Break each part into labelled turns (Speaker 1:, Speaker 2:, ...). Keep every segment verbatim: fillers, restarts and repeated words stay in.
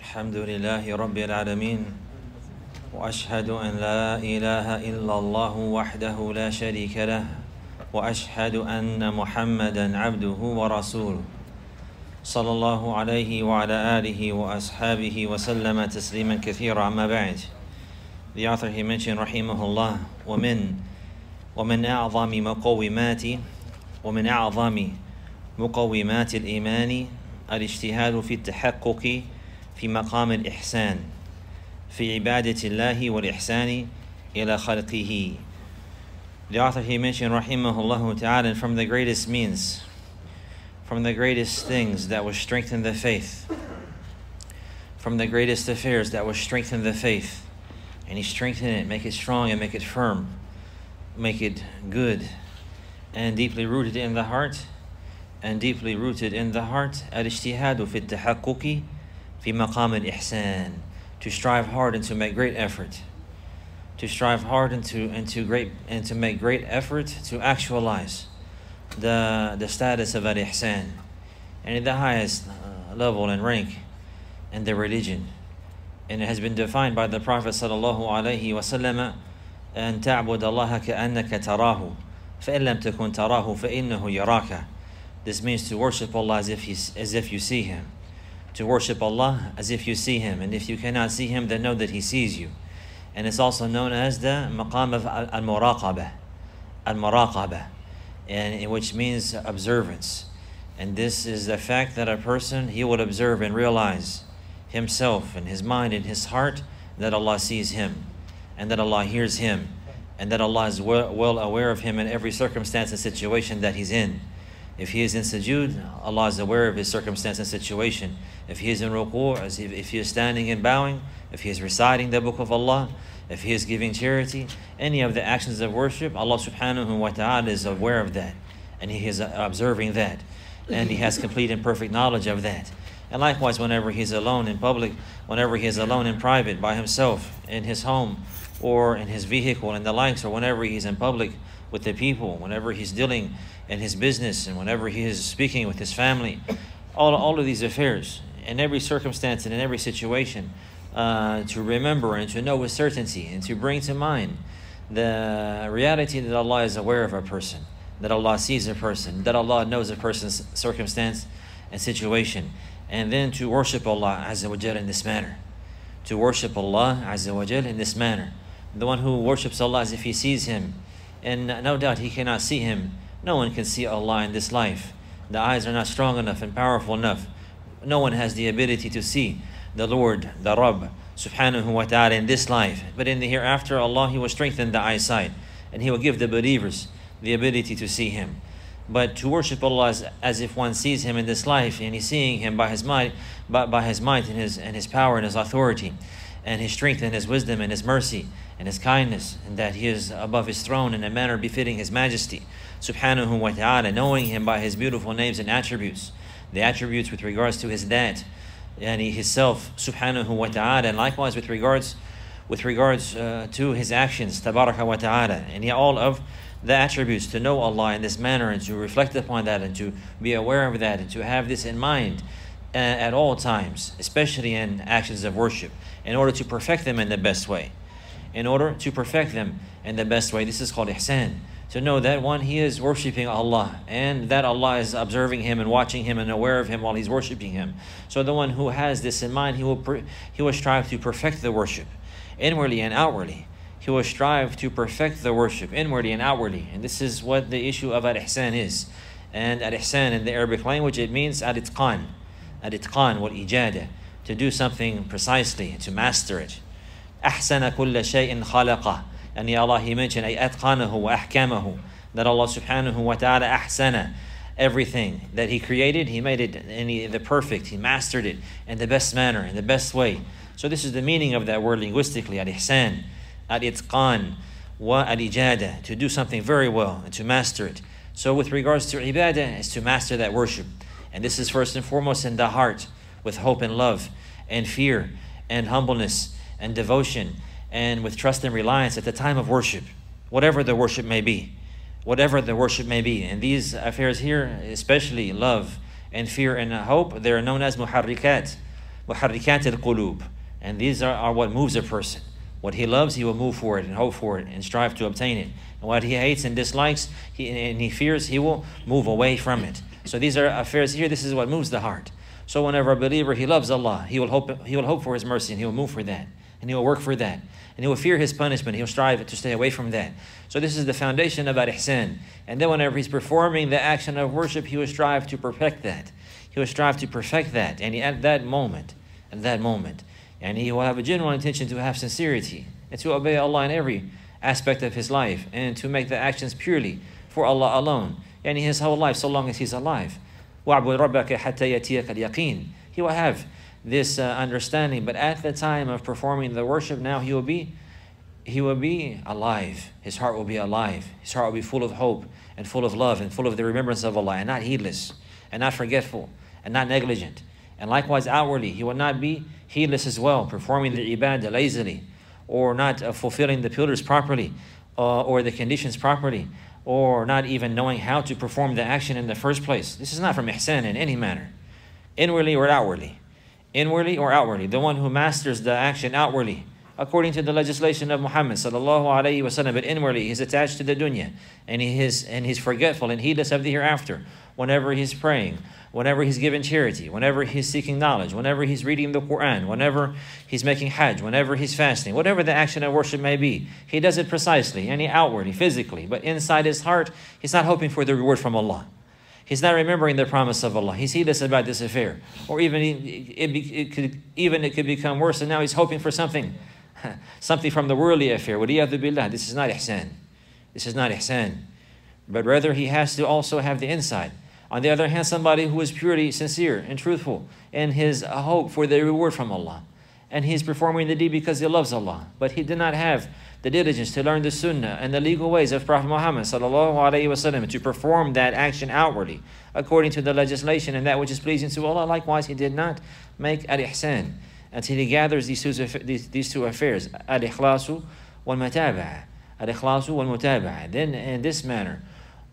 Speaker 1: الحمد لله رب العالمين وأشهد أن لا إله إلا الله وحده لا شريك له وأشهد أن محمدا عبده ورسوله صلى الله عليه وعلى آله وأصحابه وسلم تسليما كثيرا. أما بعد. The author, he mentioned رحمه الله ومن ومن أعظم مقومات ومن أعظم مقومات الإيمان الاجتهاد في التحقق في مقام الإحسان في عبادة الله والإحسان إلى خلقه. The author, he mentioned rahimahullah ta'ala, and from the greatest means, from the greatest things that will strengthen the faith, from the greatest affairs that will strengthen the faith, and he strengthen it, make it strong and make it firm, make it good and deeply rooted in the heart, and deeply rooted in the heart, al-ijtihadu fi at-tahaqquqi fi maqam al-ihsan, to strive hard and to make great effort, to strive hard and to and to great and to make great effort to actualize the the status of al-ihsan, and in the highest uh, level and rank in the religion. And it has been defined by the Prophet sallallahu alaihi wasallam, أن تعبد الله كأنك تراه فإن لم تكن تراه فإنه يراك. This means to worship Allah as if, he, as if you see Him. To worship Allah as if you see Him. And if you cannot see Him, then know that He sees you. And it's also known as the maqam of al-muraqabah. Al-muraqabah. And which means observance. And this is the fact that a person, he will observe and realize himself and his mind and his heart that Allah sees him. And that Allah hears him. And that Allah is well, well aware of him in every circumstance and situation that he's in. If he is in sujood, Allah is aware of his circumstance and situation. If he is in ruku', as if, if he is standing and bowing, if he is reciting the book of Allah, if he is giving charity, any of the actions of worship, Allah subhanahu wa ta'ala is aware of that. And He is observing that. And He has complete and perfect knowledge of that. And likewise, whenever He is alone in public, whenever He is alone in private, by Himself, in His home, or in His vehicle and the likes, or whenever He's in public with the people, whenever He's dealing in His business, and whenever He is speaking with His family, all, all of these affairs, in every circumstance and in every situation, uh, to remember and to know with certainty and to bring to mind the reality that Allah is aware of a person, that Allah sees a person, that Allah knows a person's circumstance and situation, and then to worship Allah Azza wa Jal in this manner. To worship Allah Azza wa Jal in this manner. The one who worships Allah as if he sees Him, and no doubt he cannot see Him. No one can see Allah in this life. The eyes are not strong enough and powerful enough. No one has the ability to see the Lord, the Rabb, subhanahu wa ta'ala in this life. But in the hereafter, Allah, He will strengthen the eyesight, and He will give the believers the ability to see Him. But to worship Allah as, as if one sees Him in this life, and He's seeing Him by His might, by, by His might and His and His power and His authority, and His strength and His wisdom and His mercy and His kindness, and that He is above His throne in a manner befitting His majesty, subhanahu wa ta'ala, knowing Him by His beautiful names and attributes, the attributes with regards to His that, and His self, subhanahu wa ta'ala, and likewise with regards with regards uh, to His actions, tabaraka wa ta'ala, and He all of the attributes, to know Allah in this manner and to reflect upon that and to be aware of that and to have this in mind uh, at all times, especially in actions of worship, in order to perfect them in the best way. In order to perfect them in the best way. This is called ihsan. To know that one, he is worshipping Allah, and that Allah is observing him and watching him and aware of him while he's worshipping Him. So the one who has this in mind, he will per- he will strive to perfect the worship, inwardly and outwardly. He will strive to perfect the worship, inwardly and outwardly. And this is what the issue of al-ihsan is. And al-ihsan in the Arabic language, it means al-itqan. Al-itqan wal-ijada. To do something precisely, to master it. أحسن كل شيء خلقه. And Allah, He mentioned أي أتقانه وأحكامه, that Allah subhanahu wa ta'ala ahsana, everything that He created, He made it in the perfect, He mastered it in the best manner, in the best way. So this is the meaning of that word linguistically, al-ihsan, al-itqan wa al-ijada, to do something very well and to master it. So with regards to ibadah, is to master that worship. And this is first and foremost in the heart, with hope and love and fear and humbleness and devotion, and with trust and reliance at the time of worship, whatever the worship may be, whatever the worship may be. And these affairs here, especially love and fear and hope, they are known as muharrikat. وحركات القلوب. And these are, are what moves a person. What he loves, he will move for it and hope for it and strive to obtain it. And what he hates and dislikes he, and he fears, he will move away from it. So these are affairs here. This is what moves the heart. So whenever a believer, he loves Allah, he will hope, he will hope for His mercy, and he will move for that. And he will work for that. And he will fear His punishment. He will strive to stay away from that. So this is the foundation of al-ihsan. And then whenever he's performing the action of worship, he will strive to perfect that. He will strive to perfect that. And he, at that moment, at that moment, and he will have a genuine intention to have sincerity and to obey Allah in every aspect of his life and to make the actions purely for Allah alone. And his whole life, so long as he's alive. وَاعْبُدْ رَبَّكَ حَتَّى يَأْتِيَكَ الْيَقِينَ. He will have this uh, understanding, but at the time of performing the worship, now he will be he will be alive. His heart will be alive. His heart will be full of hope and full of love and full of the remembrance of Allah, and not heedless and not forgetful and not negligent. And likewise outwardly, he will not be heedless as well, performing the ibadah lazily, or not uh, fulfilling the pillars properly, uh, or the conditions properly, or not even knowing how to perform the action in the first place. This is not from ihsan in any manner, inwardly or outwardly. Inwardly or outwardly. The one who masters the action outwardly, according to the legislation of Muhammad sallallahu alaihi wasallam, but inwardly he's attached to the dunya, and he is and he's forgetful and heedless of the hereafter. Whenever he's praying, whenever he's giving charity, whenever he's seeking knowledge, whenever he's reading the Quran, whenever he's making hajj, whenever he's fasting, whatever the action of worship may be, he does it precisely, and he outwardly, physically, but inside his heart, he's not hoping for the reward from Allah. He's not remembering the promise of Allah. He's heedless about this affair. Or even it, it, it could even it could become worse, and now he's hoping for something, something from the worldly affair. Waliyadhu billah. This is not ihsan. This is not ihsan. But rather he has to also have the inside. On the other hand, somebody who is purely sincere and truthful in his hope for the reward from Allah. And he's performing the deed because he loves Allah. But he did not have the diligence to learn the sunnah and the legal ways of Prophet Muhammad sallallahu alaihi wasallam to perform that action outwardly according to the legislation and that which is pleasing to Allah. Likewise, he did not make al-ihsan until he gathers these two, these, these two affairs, al-ikhlasu wal-mutaba'a, al-ikhlasu wal-mutaba'a. Then in this manner,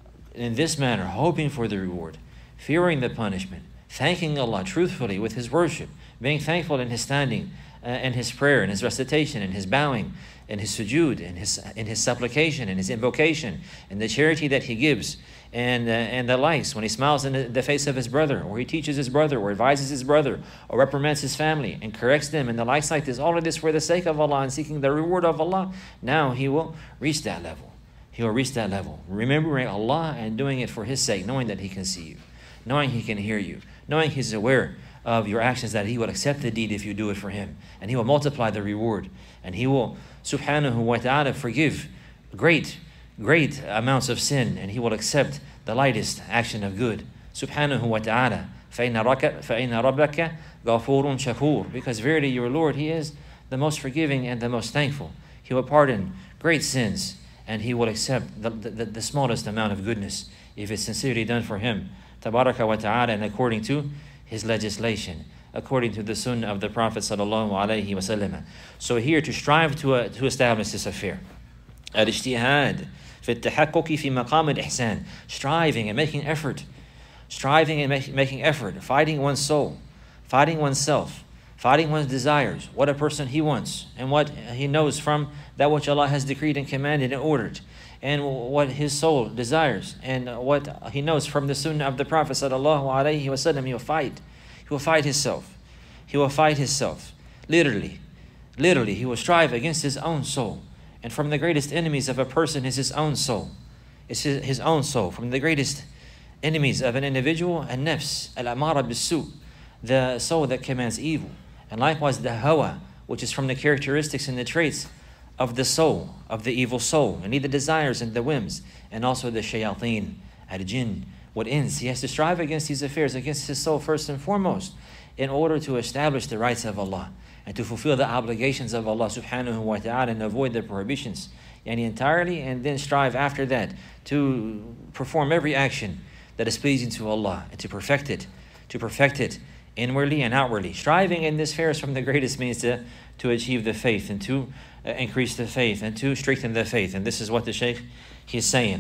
Speaker 1: in this manner, hoping for the reward, fearing the punishment, thanking Allah truthfully with his worship, being thankful in his standing, uh, in his prayer, in his recitation, in his bowing, in his sujood, in his in his supplication, in his invocation, in the charity that he gives, and uh, and the likes, when he smiles in the, the face of his brother, or he teaches his brother, or advises his brother, or reprimands his family, and corrects them, and the likes like this, all of this for the sake of Allah and seeking the reward of Allah, now he will reach that level. He will reach that level, remembering Allah and doing it for his sake, knowing that he can see you, knowing he can hear you, knowing he's aware of your actions, that he will accept the deed if you do it for him, and he will multiply the reward, and he will subhanahu wa ta'ala forgive great great amounts of sin, and he will accept the lightest action of good, subhanahu wa ta'ala. فَإِنَّ رَبَّكَ غَفُورٌ شَكُورٌ. Because verily your Lord, he is the most forgiving and the most thankful. He will pardon great sins, and he will accept the, the, the smallest amount of goodness if it's sincerely done for him, tabaraka wa ta'ala, and according to his legislation, according to the sunnah of the Prophet sallallahu alaihi wasallam. So here, to strive to, uh, to establish this affair, al-ijtihad fi at-tahaqquq fi maqam al-ihsan, striving and making effort, striving and make, making effort, fighting one's soul, fighting oneself, fighting one's desires, what a person he wants, and what he knows from that which Allah has decreed and commanded and ordered, and what his soul desires, and what he knows from the sunnah of the Prophet sallallahu alaihi wasallam. He will fight. He will fight himself. He will fight himself. Literally. Literally, he will strive against his own soul. And from the greatest enemies of a person is his own soul. It's his, his own soul. From the greatest enemies of an individual, an-nafs, al-amara bis-su, the soul that commands evil. And likewise the hawa, which is from the characteristics and the traits of the soul, of the evil soul, and the desires and the whims, and also the shayateen, al-jinn, what ends. He has to strive against these affairs, against his soul first and foremost, in order to establish the rights of Allah and to fulfill the obligations of Allah subhanahu wa ta'ala and avoid the prohibitions yani entirely, and then strive after that to perform every action that is pleasing to Allah and to perfect it, to perfect it inwardly and outwardly. Striving in this fair is from the greatest means to, to achieve the faith and to uh, increase the faith and to strengthen the faith. And this is what the Shaykh he's saying.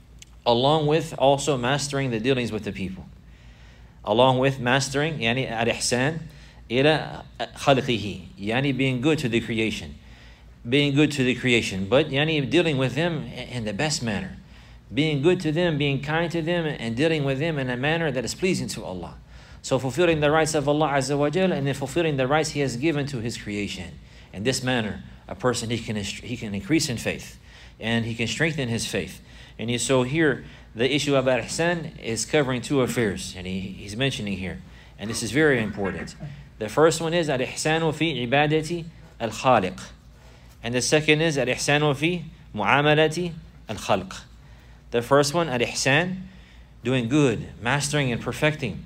Speaker 1: Along with also mastering the dealings with the people. Along with mastering yani al-ihsan إلى خلقه, يعني being good to the creation, being good to the creation, but yani dealing with them in the best manner, being good to them, being kind to them, and dealing with them in a manner that is pleasing to Allah. So fulfilling the rights of Allah Azza wa Jal, and then fulfilling the rights He has given to His creation. In this manner, a person, he can he can increase in faith, and he can strengthen his faith. And he, so here, the issue of al-ihsan is covering two affairs, and he, he's mentioning here, and this is very important. The first one is al-ihsanu fi ibadati al-khaliq, and the second is al-ihsanu fi mu'amalati al-khalq. The first one, al-ihsan, doing good, mastering and perfecting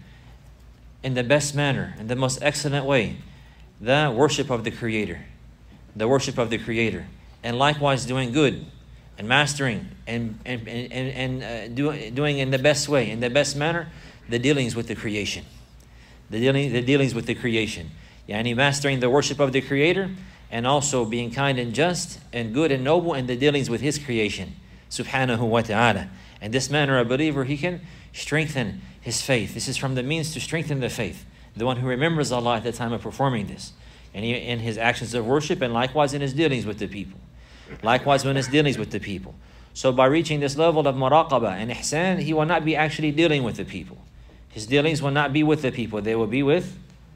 Speaker 1: in the best manner, in the most excellent way, the worship of the Creator, the worship of the Creator, and likewise doing good and mastering and and and, and uh, do, doing in the best way, in the best manner, the dealings with the creation, the dealing the dealings with the creation. Yani mastering the worship of the Creator, and also being kind and just and good and noble in the dealings with His creation, subhanahu wa ta'ala. In this manner, a believer, he can strengthen his faith. This is from the means to strengthen the faith. The one who remembers Allah at the time of performing this, and he, in his actions of worship, and likewise in his dealings with the people. Likewise when his dealings with the people. So by reaching this level of muraqabah and ihsan, he will not be actually dealing with the people. His dealings will not be with the people. They will be with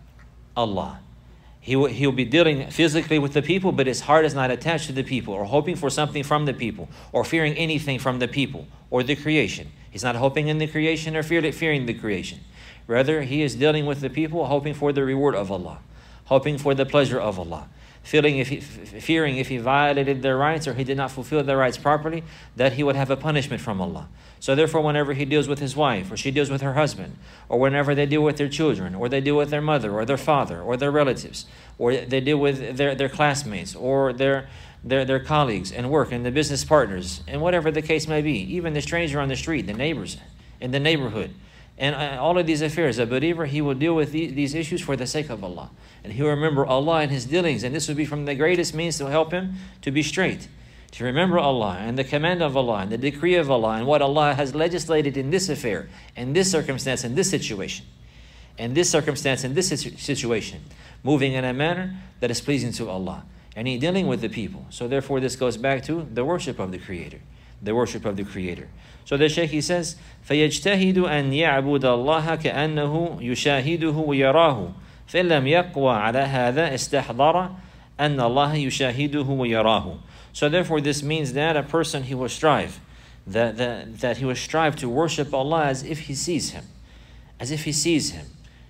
Speaker 1: Allah. He will, he will be dealing physically with the people, but his heart is not attached to the people, or hoping for something from the people, or fearing anything from the people, or the creation. He's not hoping in the creation or fear, fearing the creation. Rather, he is dealing with the people, hoping for the reward of Allah, hoping for the pleasure of Allah, feeling if he, fearing if he violated their rights or he did not fulfill their rights properly, that he would have a punishment from Allah. So therefore, whenever he deals with his wife, or she deals with her husband, or whenever they deal with their children, or they deal with their mother, or their father, or their relatives, or they deal with their, their classmates, or their, their, their colleagues and work, and the business partners, and whatever the case may be, even the stranger on the street, the neighbors in the neighborhood, and all of these affairs, a believer, he will deal with these issues for the sake of Allah. And he will remember Allah in his dealings, and this will be from the greatest means to help him to be straight. To remember Allah and the command of Allah and the decree of Allah and what Allah has legislated in this affair, in this circumstance, in this situation, in this circumstance, in this situation, moving in a manner that is pleasing to Allah. And he dealing with the people. So therefore this goes back to the worship of the Creator. The worship of the Creator. So the Shaykh, he says, فَيَجْتَهِدُ أَنْ يَعْبُدَ اللَّهَ كَأَنَّهُ يُشَاهِدُهُ وَيَرَاهُ فَإِنْ لَمْ يَقْوَى عَلَى هَذَا اسْتَحْضَرَ أَنَّ اللَّهَ يُشَاهِدُهُ وَيَرَاهُ. So therefore this means that a person, he will strive, that, that, that he will strive to worship Allah as if he sees Him, as if he sees Him.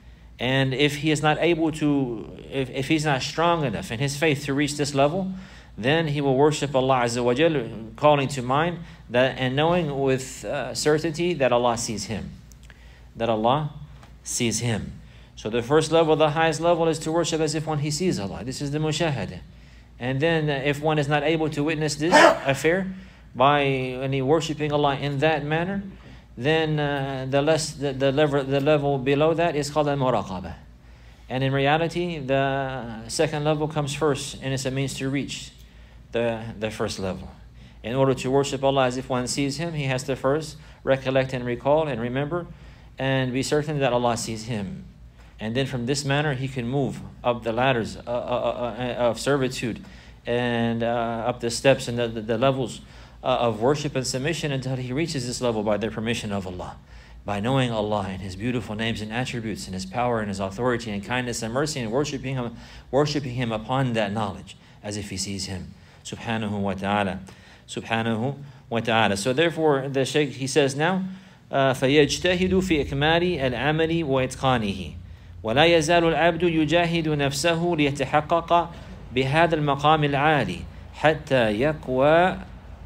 Speaker 1: And if he is not able to, if, if he's not strong enough in his faith to reach this level, then he will worship Allah Azza wa Jal, calling to mind that and knowing with uh, certainty that Allah sees him. That Allah sees him. So the first level, the highest level, is to worship as if one he sees Allah. This is the mushahada. And then uh, if one is not able to witness this affair by any worshiping Allah in that manner, then uh, the less the, the level the level below that is called al-muraqabah. And in reality, the second level comes first, and it's a means to reach the, the first level. In order to worship Allah as if one sees Him, he has to first recollect and recall and remember and be certain that Allah sees him. And then from this manner, he can move up the ladders uh, uh, uh, of servitude and uh, up the steps and the, the, the levels uh, of worship and submission until he reaches this level by the permission of Allah. By knowing Allah and His beautiful names and attributes and His power and His authority and kindness and mercy, and worshiping Him, worshiping Him upon that knowledge as if he sees Him. Subhanahu wa ta'ala. Subhanahu wa ta'ala. So therefore, the Shaykh, he says now, فَيَجْتَهِدُ فِي إِكْمَالِ الْعَمَلِ وَإِتْقَانِهِ وَلَا يَزَالُ الْعَبْدُ يُجَاهِدُ نَفْسَهُ لِيَتَحَقَّقَ بهذا المقام العالي حتى يقوى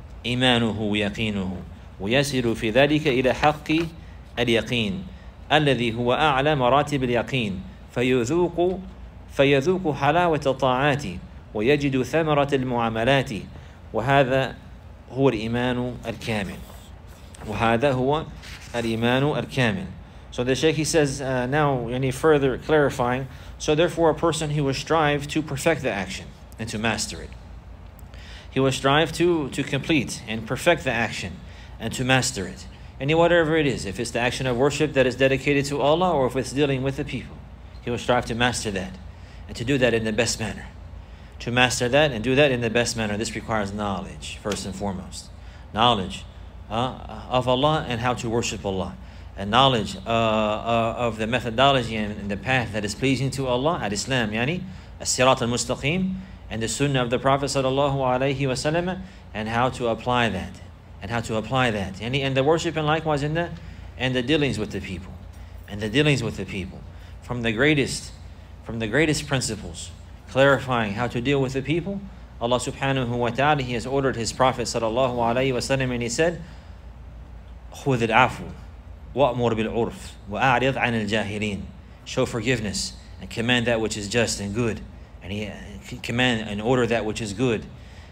Speaker 1: إيمانه ويقينه ويصل في ذلك إلى حق اليقين الذي هو أعلى مراتب اليقين فيذوق فيذوق حلاوة الطاعات ويجد ثمرة المعاملات وهذا هو الإيمان الكامل وهذا هو الإيمان الكامل. So the Shaykh, he says uh, now, any further clarifying, so therefore a person, he will strive to perfect the action and to master it. He will strive to, to complete and perfect the action and to master it. And whatever it is, if it's the action of worship that is dedicated to Allah or if it's dealing with the people. he will strive to master that, and to do that in the best manner. To master that and do that in the best manner, this requires knowledge, first and foremost. Knowledge uh, of Allah and how to worship Allah. And knowledge uh, uh, of the methodology and, and the path that is pleasing to Allah, al-Islam, yani, as-sirat al-mustaqim, and the sunnah of the Prophet sallallahu alaihi wasallam, and how to apply that. And how to apply that. Yani, and the worship and likewise in the, and the dealings with the people. And the dealings with the people. From the greatest, from the greatest principles, clarifying how to deal with the people, Allah subhanahu wa ta'ala, He has ordered His Prophet sallallahu alaihi wasallam, and He said, خُذِ الْعَفُوَ وَأْمُرْ بِالْعُرْفِ وَأَعْرِضْ عَنِ الْجَاهِلِينَ. Show forgiveness and command that which is just and good. And He command and order that which is good.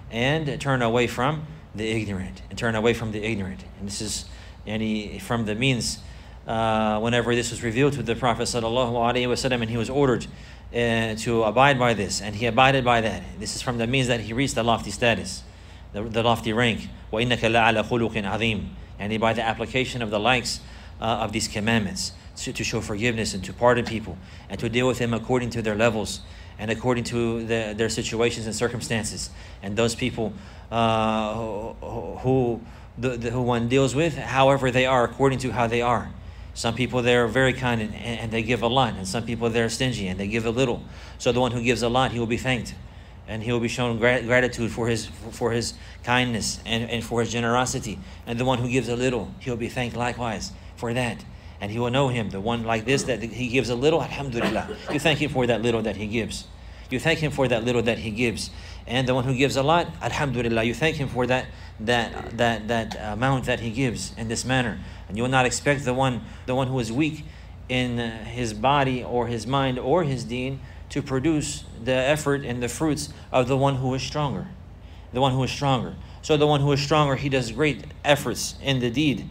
Speaker 1: And turn away from the ignorant. And turn away from the ignorant. And this is yani, from the means uh, whenever this was revealed to the Prophet sallallahu alaihi wasallam, and he was ordered Uh, to abide by this, and he abided by that. This is from the means that he reached the lofty status, the, the lofty rank. وَإِنَّكَ لَعَلَى خُلُقٍ عَظِيمٍ. And by the application of the likes uh, of these commandments, to, to show forgiveness and to pardon people, and to deal with them according to their levels and according to the, their situations and circumstances. And those people uh, who, who, the, the, who one deals with, however they are, according to how they are. Some people, they're very kind and, and they give a lot. And some people, they're stingy and they give a little. So the one who gives a lot, he will be thanked. And he will be shown grat- gratitude for his for his kindness and, and for his generosity. And the one who gives a little, he will be thanked likewise for that. And he will know him, the one like this, that he gives a little, alhamdulillah. You thank him for that little that he gives. You thank him for that little that he gives. And the one who gives a lot, alhamdulillah, you thank him for that that that that amount that he gives in this manner. And you will not expect the one the one who is weak in uh, his body or his mind or his deen to produce the effort and the fruits of the one who is stronger. The one who is stronger. So the one who is stronger, he does great efforts in the deed,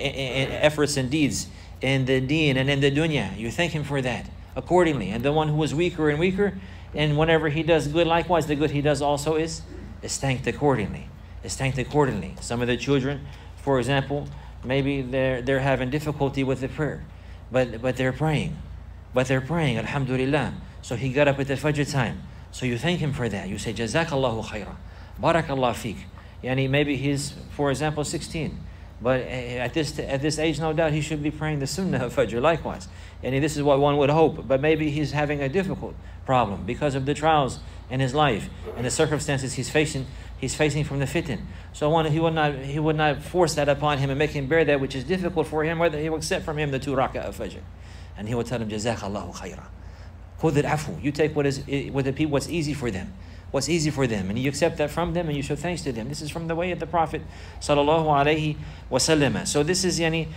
Speaker 1: efforts and deeds in the deen and in the dunya. You thank him for that accordingly. And the one who is weaker and weaker, and whenever he does good, likewise the good he does also is, is thanked accordingly. Is thanked accordingly. Some of the children, for example, maybe they're they're having difficulty with the prayer, but but they're praying, but they're praying, alhamdulillah. So he got up at the Fajr time. So you thank him for that. You say, Jazakallahu khaira, Barakallah fiqh. Yani maybe he's, for example, sixteen, but at this at this age, no doubt he should be praying the Sunnah of Fajr likewise. And this is what one would hope. But maybe he's having a difficult problem because of the trials in his life and the circumstances he's facing. He's facing from the fitan. So one, he would not he would not force that upon him and make him bear that which is difficult for him, whether he will accept from him the two rak'ah of Fajr. And he will tell him, Jazakallahu khaira. Khudh al-afu. You take what is what the people what's easy for them. What's easy for them. And you accept that from them and you show thanks to them. This is from the way of the Prophet sallallahu alaihi wasallam. So this is yani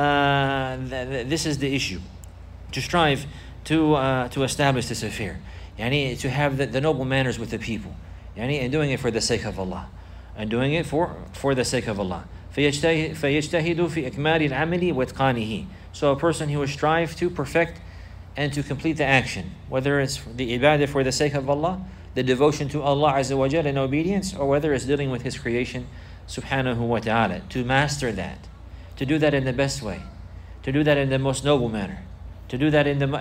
Speaker 1: uh, th- th- this is the issue. To strive to uh, to establish this affair. Yani to have the, the noble manners with the people. And doing it for the sake of Allah. And doing it for, for the sake of Allah. فَيَجْتَهِدُ فِي إِكْمَالِ الْعَمَلِ وَإِتْقَانِهِ. So a person who will strive to perfect and to complete the action. Whether it's the ibadah for the sake of Allah, the devotion to Allah Azza wa Jalla in obedience, or whether it's dealing with His creation, subhanahu wa ta'ala. To master that. To do that in the best way. To do that in the most noble manner. To do that in the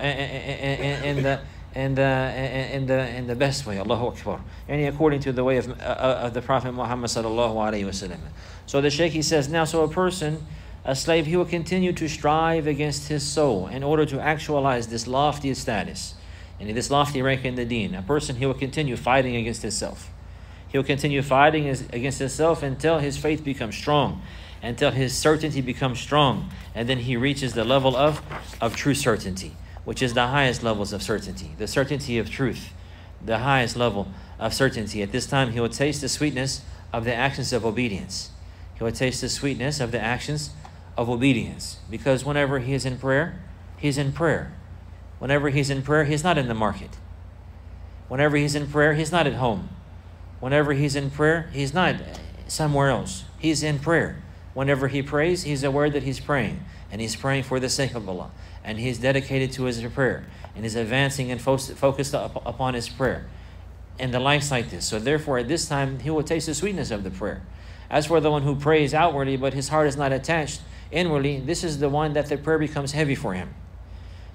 Speaker 1: in, in, in the in the in the in the best way. Allahu Akbar. And according to the way of uh, of the Prophet Muhammad sallallahu alaihi wasallam. So the Shaykh, he says, now so a person, a slave, he will continue to strive against his soul in order to actualize this lofty status and this lofty rank in the deen. A person, he will continue fighting against himself. He will continue fighting against himself until his faith becomes strong, until his certainty becomes strong, and then he reaches the level of of true certainty, which is the highest levels of certainty, the certainty of truth, the highest level of certainty. At this time, he will taste the sweetness of the actions of obedience. He will taste the sweetness of the actions of obedience. Because whenever he is in prayer, he's in prayer. Whenever he's in prayer, he's not in the market. Whenever he's in prayer, he's not at home. Whenever he's in prayer, he's not somewhere else. He's in prayer. Whenever he prays, he's aware that he's praying. And he's praying for the sake of Allah. And he's dedicated to his prayer. And is advancing and fo- focused up upon his prayer. And the likes like this. So therefore, at this time, he will taste the sweetness of the prayer. As for the one who prays outwardly, but his heart is not attached inwardly, this is the one that the prayer becomes heavy for him.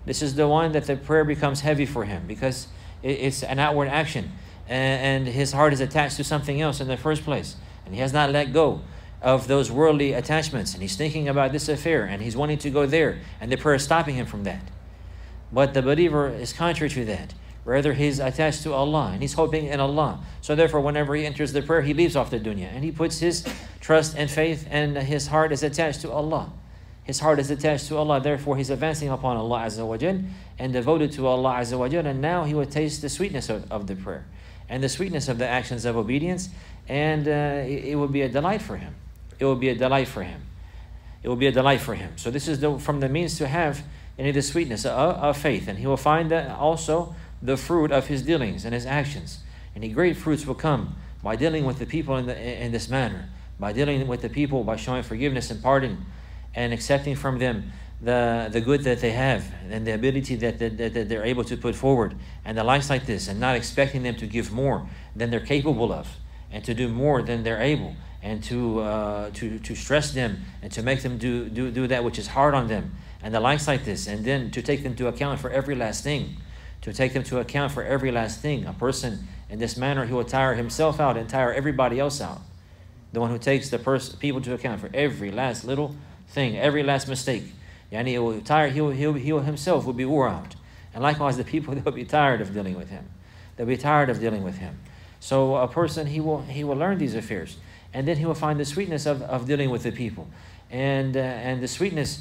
Speaker 2: This is the one that the prayer becomes heavy for him because it's an outward action, and his heart is attached to something else in the first place, and he has not let go of those worldly attachments, and he's thinking about this affair, and he's wanting to go there, and the prayer is stopping him from that. But the believer is contrary to that. Rather, he's attached to Allah, and he's hoping in Allah. So therefore, whenever he enters the prayer, he leaves off the dunya, and he puts his trust and faith, and his heart is attached to Allah. His heart is attached to Allah. Therefore, he's advancing upon Allah Azza wa Jal and devoted to Allah Azza wa Jal, and now he will taste the sweetness of, of the prayer and the sweetness of the actions of obedience, and uh, it, it will be a delight for him. It will be a delight for him. It will be a delight for him. So this is the, from the means to have any of the sweetness of, of faith, and he will find that also the fruit of his dealings and his actions. And the great fruits will come by dealing with the people in, the, in this manner, by dealing with the people, by showing forgiveness and pardon, and accepting from them the, the good that they have, and the ability that, that, that they're able to put forward, and the likes like this, and not expecting them to give more than they're capable of, and to do more than they're able, and to uh, to to stress them, and to make them do, do, do that which is hard on them, and the likes like this, and then to take them to account for every last thing. To take them to account for every last thing. A person in this manner, he will tire himself out and tire everybody else out. The one who takes the pers- people to account for every last little thing, every last mistake. Yani he will tire, he will, he will, he will himself will be wore out. And likewise, the people, they'll be tired of dealing with him. They'll be tired of dealing with him. So a person, he will he will learn these affairs. And then he will find the sweetness of, of dealing with the people. And, uh, and the sweetness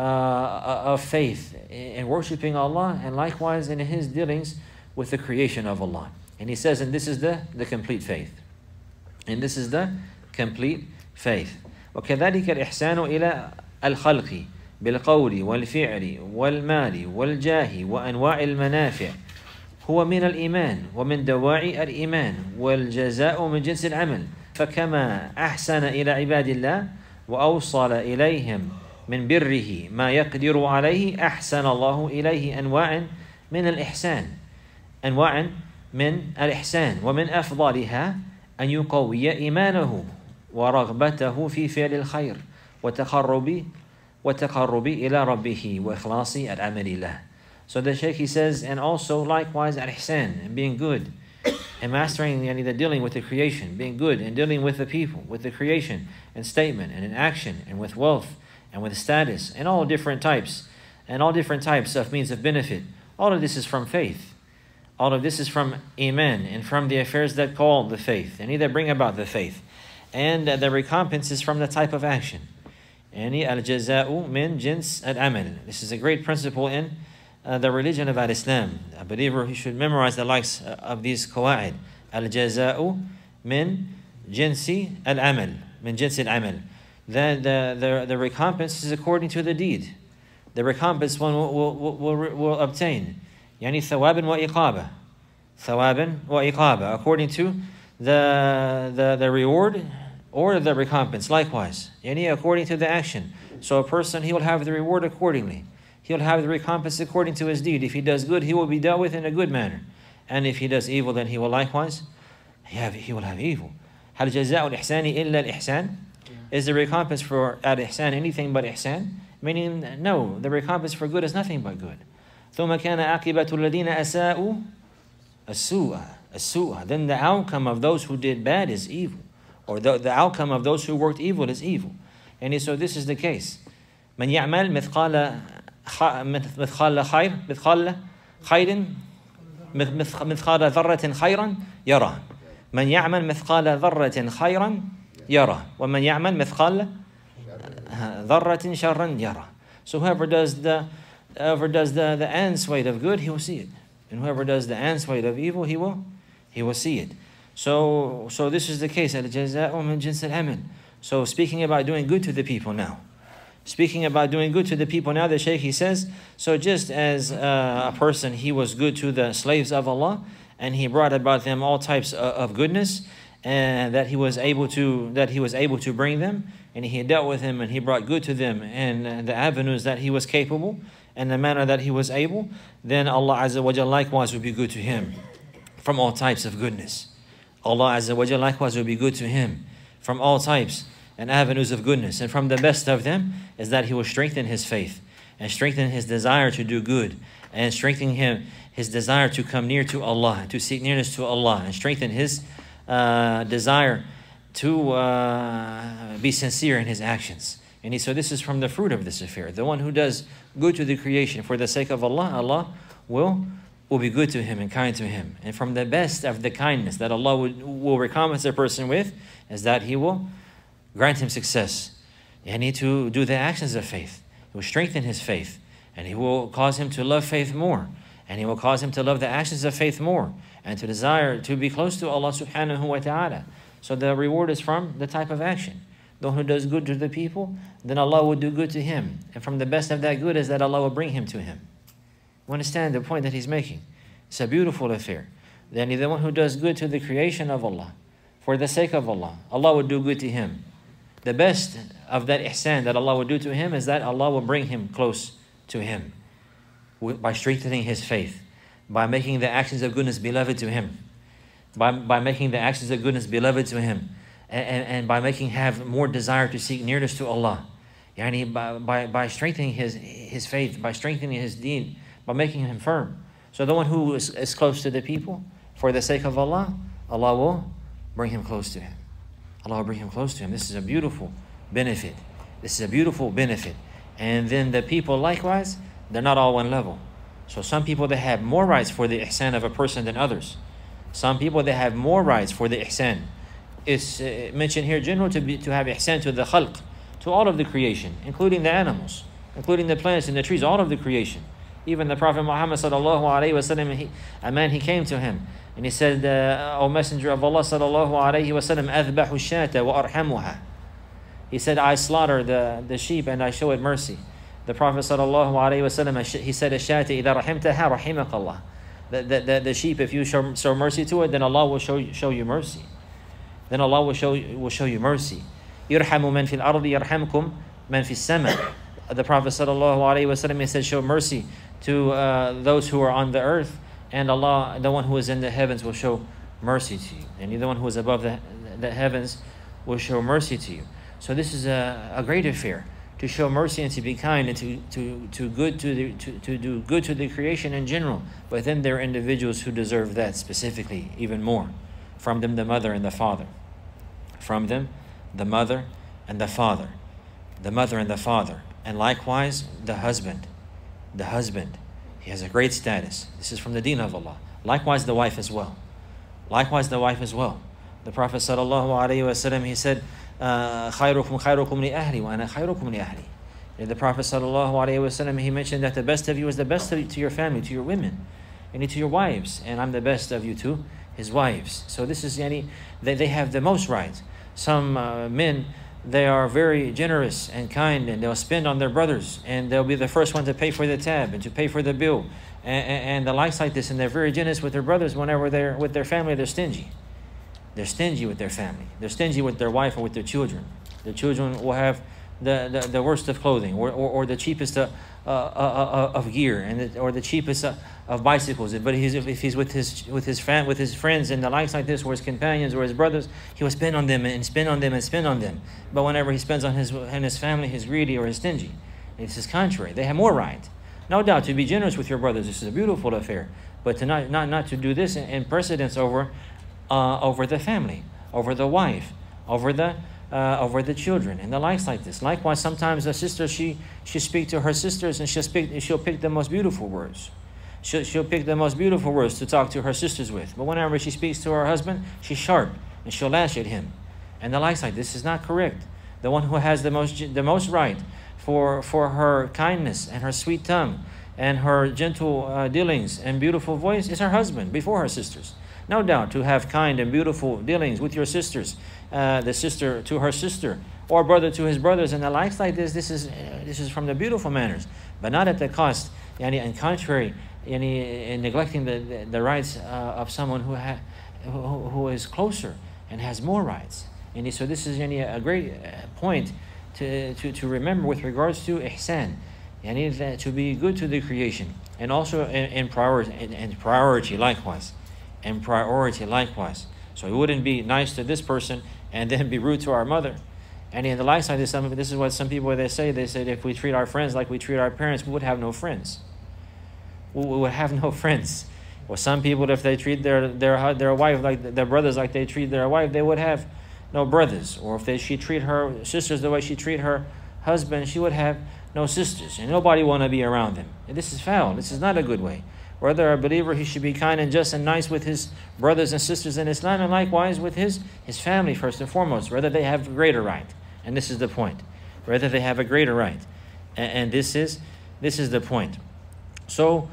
Speaker 2: Uh, of faith in worshiping Allah, and likewise in his dealings with the creation of Allah. And he says, and this is the, the complete faith. And this is the complete faith. وكذلك الإحسان إلى الخلق بالقول والفعل والمال والجاه وأنواع المنافع هو من الإيمان ومن دواعي الإيمان والجزاء من جنس العمل فكما أحسن إلى عباد الله وأوصل إليهم من بره ما يقدر عليه أحسن الله إليه أنواع من الإحسان أنواع من الإحسان ومن أفضلها أن يقوي إيمانه ورغبته في فعل الخير وتقرب وتقرب إلى ربه وإخلاص العمل له. So the Shaykh, he says, and also likewise al-ihsan, and being good and mastering yani, the dealing with the creation, being good and dealing with the people, with the creation and statement and in action and with wealth and with status, and all different types, and all different types of means of benefit. All of this is from faith. All of this is from Iman, and from the affairs that call the faith, and either bring about the faith. And uh, the recompense is from the type of action. Yani al-jaza'u min jins al-amal. This is a great principle in uh, the religion of al-Islam. A believer, he should memorize the likes of these qawa'id. Al-jaza'u min jinsi al-amal. Min jinsi al-amal. Then the, the, the recompense is according to the deed. The recompense one will, will, will, will, will obtain. Yani thawaban wa iqaba. Thawaban wa iqaba. According to the, the, the reward or the recompense, likewise. Yani according to the action. So a person, he will have the reward accordingly. He will have the recompense according to his deed. If he does good, he will be dealt with in a good manner. And if he does evil, then he will likewise, he, have, he will have evil. هل جزاء الإحسان إلا الإحسان? Is the recompense for al-ihsan anything but ihsan? Meaning, no, the recompense for good is nothing but good. ثُمَّ كَانَ عَاقِبَةُ الَّذِينَ أَسَاءُوا السُّوءَ السُّوءَ. Then the outcome of those who did bad is evil. Or the, the outcome of those who worked evil is evil. And so this is the case. مَنْ يَعْمَلْ مِثْقَالَ مثقال خير مثقال خير مثقال ذرة خيرا يرى. من يعمل مثقال ذرة خيرا يرى ومن يعمل مثقال ذرة شرا يرى. So whoever does the whoever does the, the ants weight of good, he will see it. And whoever does the ants weight of evil, he will he will see it. So so this is the case. الجزاء من جنس العمل. So speaking about doing good to the people now. Speaking about doing good to the people now, the Shaykh, he says, so just as uh, a person, he was good to the slaves of Allah, and he brought about them all types of, of goodness, and that he was able to that he was able to bring them, and he dealt with them, and he brought good to them, and the avenues that he was capable, and the manner that he was able, then Allah Azza wa Jalla likewise will be good to him from all types of goodness. Allah Azza wa Jalla likewise will be good to him from all types and avenues of goodness. And from the best of them is that he will strengthen his faith, and strengthen his desire to do good, and strengthen him his desire to come near to Allah, to seek nearness to Allah, and strengthen his uh, desire to uh, be sincere in his actions. And he, so this is from the fruit of this affair. The one who does good to the creation for the sake of Allah, Allah will, will be good to him and kind to him. And from the best of the kindness that Allah would, will recompense a person with is that he will grant him success. And he to do the actions of faith. He will strengthen his faith. And he will cause him to love faith more. And he will cause him to love the actions of faith more. And to desire to be close to Allah subhanahu wa ta'ala. So the reward is from the type of action. The one who does good to the people, then Allah will do good to him. And from the best of that good is that Allah will bring him to him. You understand the point that he's making? It's a beautiful affair. Then the one who does good to the creation of Allah, for the sake of Allah, Allah will do good to him. The best of that ihsan that Allah will do to him is that Allah will bring him close to him by strengthening his faith, by making the actions of goodness beloved to him, by, by making the actions of goodness beloved to him, and, and, and by making have more desire to seek nearness to Allah. Yani by, by, by strengthening his, his faith, by strengthening his deen, by making him firm. So the one who is, is close to the people, for the sake of Allah, Allah will bring him close to him. Allah will bring him close to him. This is a beautiful benefit. This is a beautiful benefit. And then the people likewise, they're not all one level. So some people, they have more rights for the ihsan of a person than others. Some people, they have more rights for the ihsan. It's uh, mentioned here general to, be, to have ihsan to the khalq, to all of the creation, including the animals, including the plants and the trees, all of the creation. Even the Prophet Muhammad sallallahu alayhi wa sallam, he, a man, he came to him and he said, uh, O Messenger of Allah sallallahu alayhi wa sallam, أَذْبَحُ الشَّاةَ وَأَرْحَمُهَا. He said, I slaughter the, the sheep and I show it mercy. The Prophet sallallahu alayhi wa sallam, he said, الشَّاةَ إِذَا رَحِمْتَهَا رَحِمَكَ اللَّهِ. The, the, the, the sheep, if you show, show mercy to it, then Allah will show you, show you mercy. Then Allah will show, will show you mercy. يَرْحَمُ مَنْ فِي الْأَرْضِ يَرْحَمْكُمْ مَنْ فِي السَّمَاءِ. The Prophet sallallahu alayhi wa sallam, he said, show mercy to uh, those who are on the earth, and Allah, the one who is in the heavens, will show mercy to you. And the one who is above the, the heavens will show mercy to you. So this is a, a great affair, to show mercy and to be kind and to, to, to, good to, the, to, to do good to the creation in general. But then there are individuals who deserve that specifically even more. From them, the mother and the father. From them, the mother and the father. The mother and the father. And likewise, the husband. The husband, he has a great status. This is from the deen of Allah. Likewise, the wife as well. Likewise, the wife as well. The Prophet sallallahu alaihi wasallam, he said, "Khayrukum khayrukum li ahli, wa ana khayrukum li ahli." The Prophet sallallahu alaihi wasallam, he mentioned that the best of you is the best of you to your family, to your women, and to your wives, and I'm the best of you to his wives. So this is yani, they they have the most right. Some uh, men, they are very generous and kind, and they'll spend on their brothers, and they'll be the first one to pay for the tab and to pay for the bill, and, and, and the likes like this. And they're very generous with their brothers. Whenever they're with their family, they're stingy. They're stingy with their family. They're stingy with their wife or with their children. Their children will have the, the, the worst of clothing, or, or, or the cheapest of, uh, uh, uh, of gear, and the, or the cheapest uh, of bicycles. But he's, if he's with his with his fan, with his friends and the likes like this, or his companions or his brothers, he will spend on them and spend on them and spend on them. But whenever he spends on his and his family, he's greedy or he's stingy. It's his contrary. They have more right. No doubt to be generous with your brothers. This is a beautiful affair. But to not not, not to do this in, in precedence over uh, over the family, over the wife, over the Uh, over the children, and the likes like this. Likewise, sometimes a sister, she she speak to her sisters, and she'll speak. She'll pick the most beautiful words. She'll she'll pick the most beautiful words to talk to her sisters with. But whenever she speaks to her husband, she's sharp and she'll lash at him, and the likes like this is not correct. The one who has the most the most right for for her kindness and her sweet tongue and her gentle uh, dealings and beautiful voice is her husband before her sisters. No doubt to have kind and beautiful dealings with your sisters, uh, the sister to her sister, or brother to his brothers, and the likes like this. This is uh, this is from the beautiful manners, but not at the cost, yani, and contrary, yani, in neglecting the, the, the rights uh, of someone who, ha, who who is closer and has more rights. And so this is yani, a great point to, to, to remember with regards to ihsan, yani, that to be good to the creation, and also in, in priority and, and priority likewise. And priority likewise. So we wouldn't be nice to this person and then be rude to our mother, And in the like side, some, this is what some people, they say, they say if we treat our friends like we treat our parents, we would have no friends. We would have no friends. Well, some people, if they treat their their their wife like their brothers like they treat their wife, they would have no brothers. Or if they she treat her sisters the way she treat her husband, she would have no sisters. And nobody want to be around them. And this is foul. This is not a good way. Whether a believer, he should be kind and just and nice with his brothers and sisters in Islam, and likewise with his, his family first and foremost, whether they have a greater right. And this is the point. Whether they have a greater right. And, and this is this is the point. So,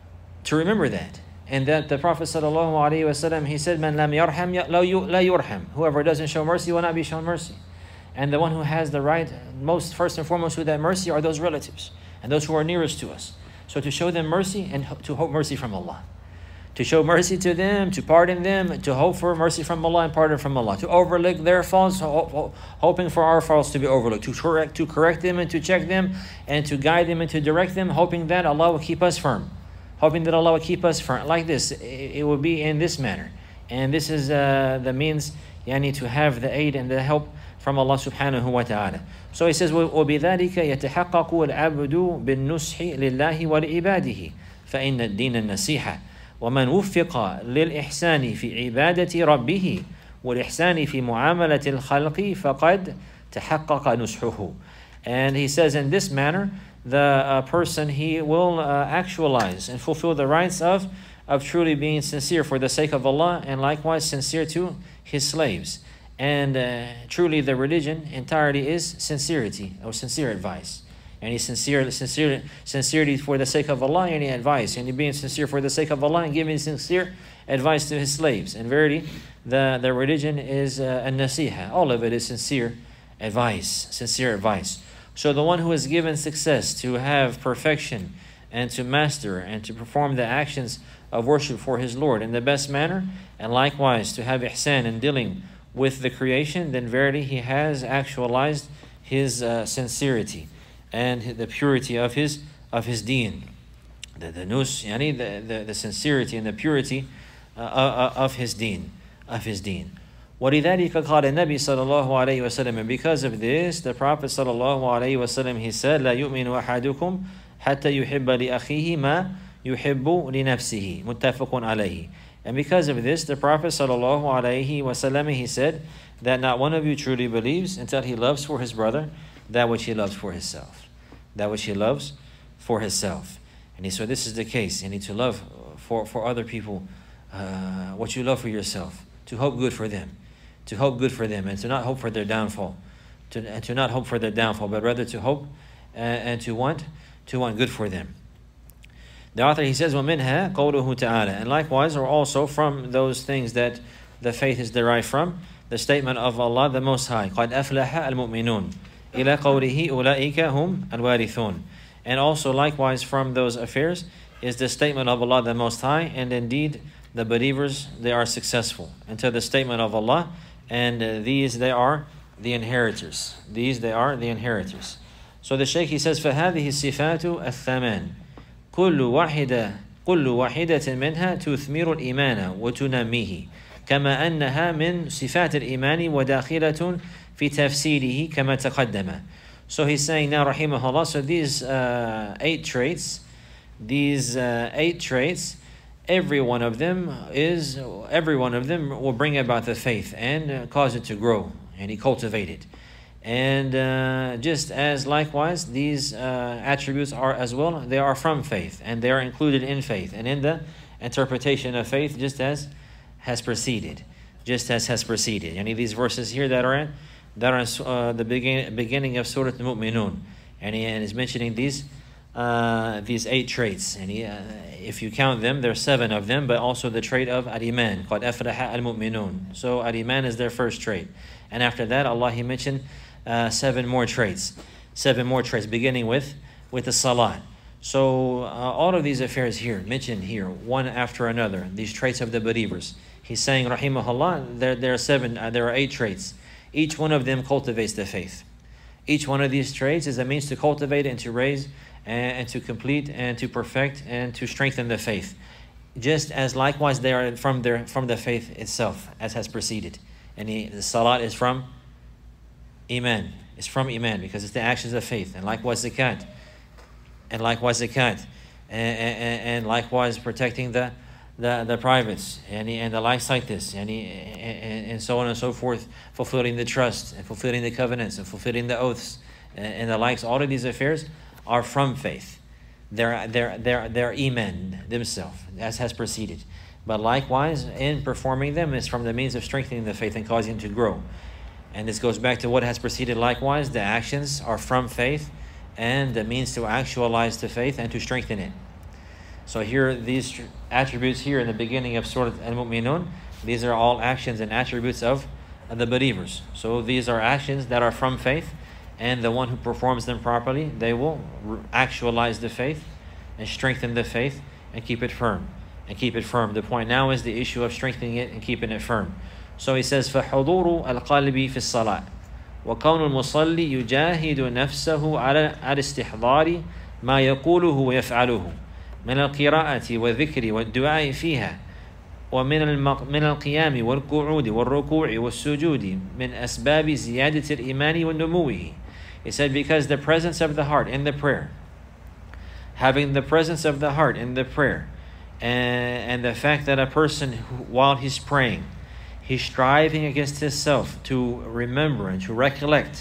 Speaker 2: to remember that. And that the Prophet sallallahu alaihi wasallam, he said, "Man lam yarham la yurham." Whoever doesn't show mercy will not be shown mercy. And the one who has the right, most first and foremost, with that mercy are those relatives and those who are nearest to us. So to show them mercy and to hope mercy from Allah. To show mercy to them, to pardon them, to hope for mercy from Allah and pardon from Allah. To overlook their faults, hoping for our faults to be overlooked. To correct, to correct them and to check them and to guide them and to direct them, hoping that Allah will keep us firm. Hoping that Allah will keep us firm. Like this, it will be in this manner. And this is uh, the means yani, to have the aid and the help from Allah subhanahu wa ta'ala. So he says, وَبِذَلِكَ يَتَحَقَّقُ الْعَبْدُ بِالنُّصْحِ لِلَّهِ وَلِعِبَادِهِ فَإِنَّ الدِّينَ النَّصِيحَةِ وَمَنْ وُفِّقَ لِلْإِحْسَانِ فِي عِبَادَةِ رَبِّهِ وَالْإِحْسَانِ فِي مُعَامَلَةِ الْخَلْقِ فَقَدْ تَحَقَّقَ نُصْحُهُ. And he says, in this manner, the uh, person, he will uh, actualize and fulfill the rights of, of truly being sincere for the sake of Allah, and likewise sincere to his slaves. And uh, truly the religion entirely is sincerity, or sincere advice. And he sincere, sincere, sincerity for the sake of Allah, and he advice. And he being sincere for the sake of Allah and giving sincere advice to his slaves. And verily, the, the religion is uh, a nasiha. All of it is sincere advice, sincere advice. So the one who is given success to have perfection and to master and to perform the actions of worship for his Lord in the best manner, and likewise to have ihsan in dealing with the creation, then verily he has actualized his uh, sincerity and the purity of his of his deen. The, the nus, yani the, the, the sincerity and the purity uh, uh, of his deen, of his deen. وَلِذَلِكَ قَالَ النَّبِي صَلَى اللَّهُ عَلَيْهِ وَسَلَّمَ. And because of this, the Prophet صلى الله عليه وسلم, he said, لَا يُؤْمِنُ أَحَدُكُمْ حَتَّى يُحِبَّ لِأَخِيهِ مَا يُحِبُّ لِنَفْسِهِ مُتَّفَقٌ عَلَيْهِ. And because of this, the Prophet sallallahu alaihi wasallam, he said that not one of you truly believes until he loves for his brother that which he loves for himself. That which he loves for himself. And he said, this is the case. You need to love for, for other people uh, what you love for yourself. To hope good for them. To hope good for them and to not hope for their downfall. To, and to not hope for their downfall, but rather to hope uh, and to want, to want good for them. The author, he says, وَمِنْهَا قَوْلُهُ تَعَالَى. And likewise, or also from those things that the faith is derived from, the statement of Allah the Most High, قَدْ أَفْلَحَ الْمُؤْمِنُونَ إِلَى قَوْلِهِ أُولَٰئِكَ هُمْ الْوَارِثُونَ. And also likewise from those affairs is the statement of Allah the Most High, and indeed the believers, they are successful. And to the statement of Allah, and uh, these they are the inheritors. These they are the inheritors. So the Shaykh, he says, فَهَذِهِ الصِّفَاتُ الثَّمَانِ كل واحدة كل واحدة منها تثمر الإيمان وتنميه كما أنها من صفات الإيمان وداخلة في تفسيره كما تقدم. So he's saying now, rahimahullah, so these uh, eight traits, these uh, eight traits, every one of them is, every one of them will bring about the faith and uh, cause it to grow, and he cultivate it. And uh, just as likewise, these uh, attributes are as well, they are from faith, and they are included in faith, and in the interpretation of faith, just as has preceded, just as has preceded. Any of these verses here that are in, that are in uh, the begin, beginning of Surah Al-Mu'minun, and he and is mentioning these uh, these eight traits, and he, uh, if you count them, there are seven of them, but also the trait of Al-Iman, called Afraha Al-Mu'minun. So Al-Iman is their first trait, and after that, Allah, he mentioned Uh, seven more traits, seven more traits, beginning with with the salat. So uh, all of these affairs here, mentioned here, one after another, these traits of the believers. He's saying, rahimahullah, there, there are seven, uh, there are eight traits. Each one of them cultivates the faith. Each one of these traits is a means to cultivate and to raise and, and to complete and to perfect and to strengthen the faith. Just as likewise they are from their from the faith itself, as has preceded. And he, the salat is from Iman. It's from iman, because it's the actions of faith. And likewise zakat. And likewise zakat. And, and, and likewise protecting the the, the privates and, and the likes like this. And, and, and so on and so forth. Fulfilling the trust and fulfilling the covenants and fulfilling the oaths and, and the likes. All of these affairs are from faith. They're, they're, they're, they're iman themselves, as has preceded. But likewise, in performing them is from the means of strengthening the faith and causing it to grow. And this goes back to what has preceded. Likewise, the actions are from faith and the means to actualize the faith and to strengthen it. So here, these attributes here in the beginning of Surah Al-Mu'minun, these are all actions and attributes of the believers. So these are actions that are from faith, and the one who performs them properly, they will actualize the faith and strengthen the faith and keep it firm. And keep it firm. The point now is the issue of strengthening it and keeping it firm. So he says, فَحُضُورُ الْقَلْبِ فِي الصَّلَاةِ وَكَوْنُ الْمُصَلِّ يُجَاهِدُ نَفْسَهُ عَلى اسْتِحْضَارِ مَا يَقُولُهُ وَيَفْعَلُهُ من القراءة والذكر والدعاء فيها ومن من القيام والقعود والركوع والسجود من أسباب زيادة الإيمان ونموه. He said, because the presence of the heart in the prayer, having the presence of the heart in the prayer, and, and the fact that a person, while he's praying, he's striving against himself to remember and to recollect,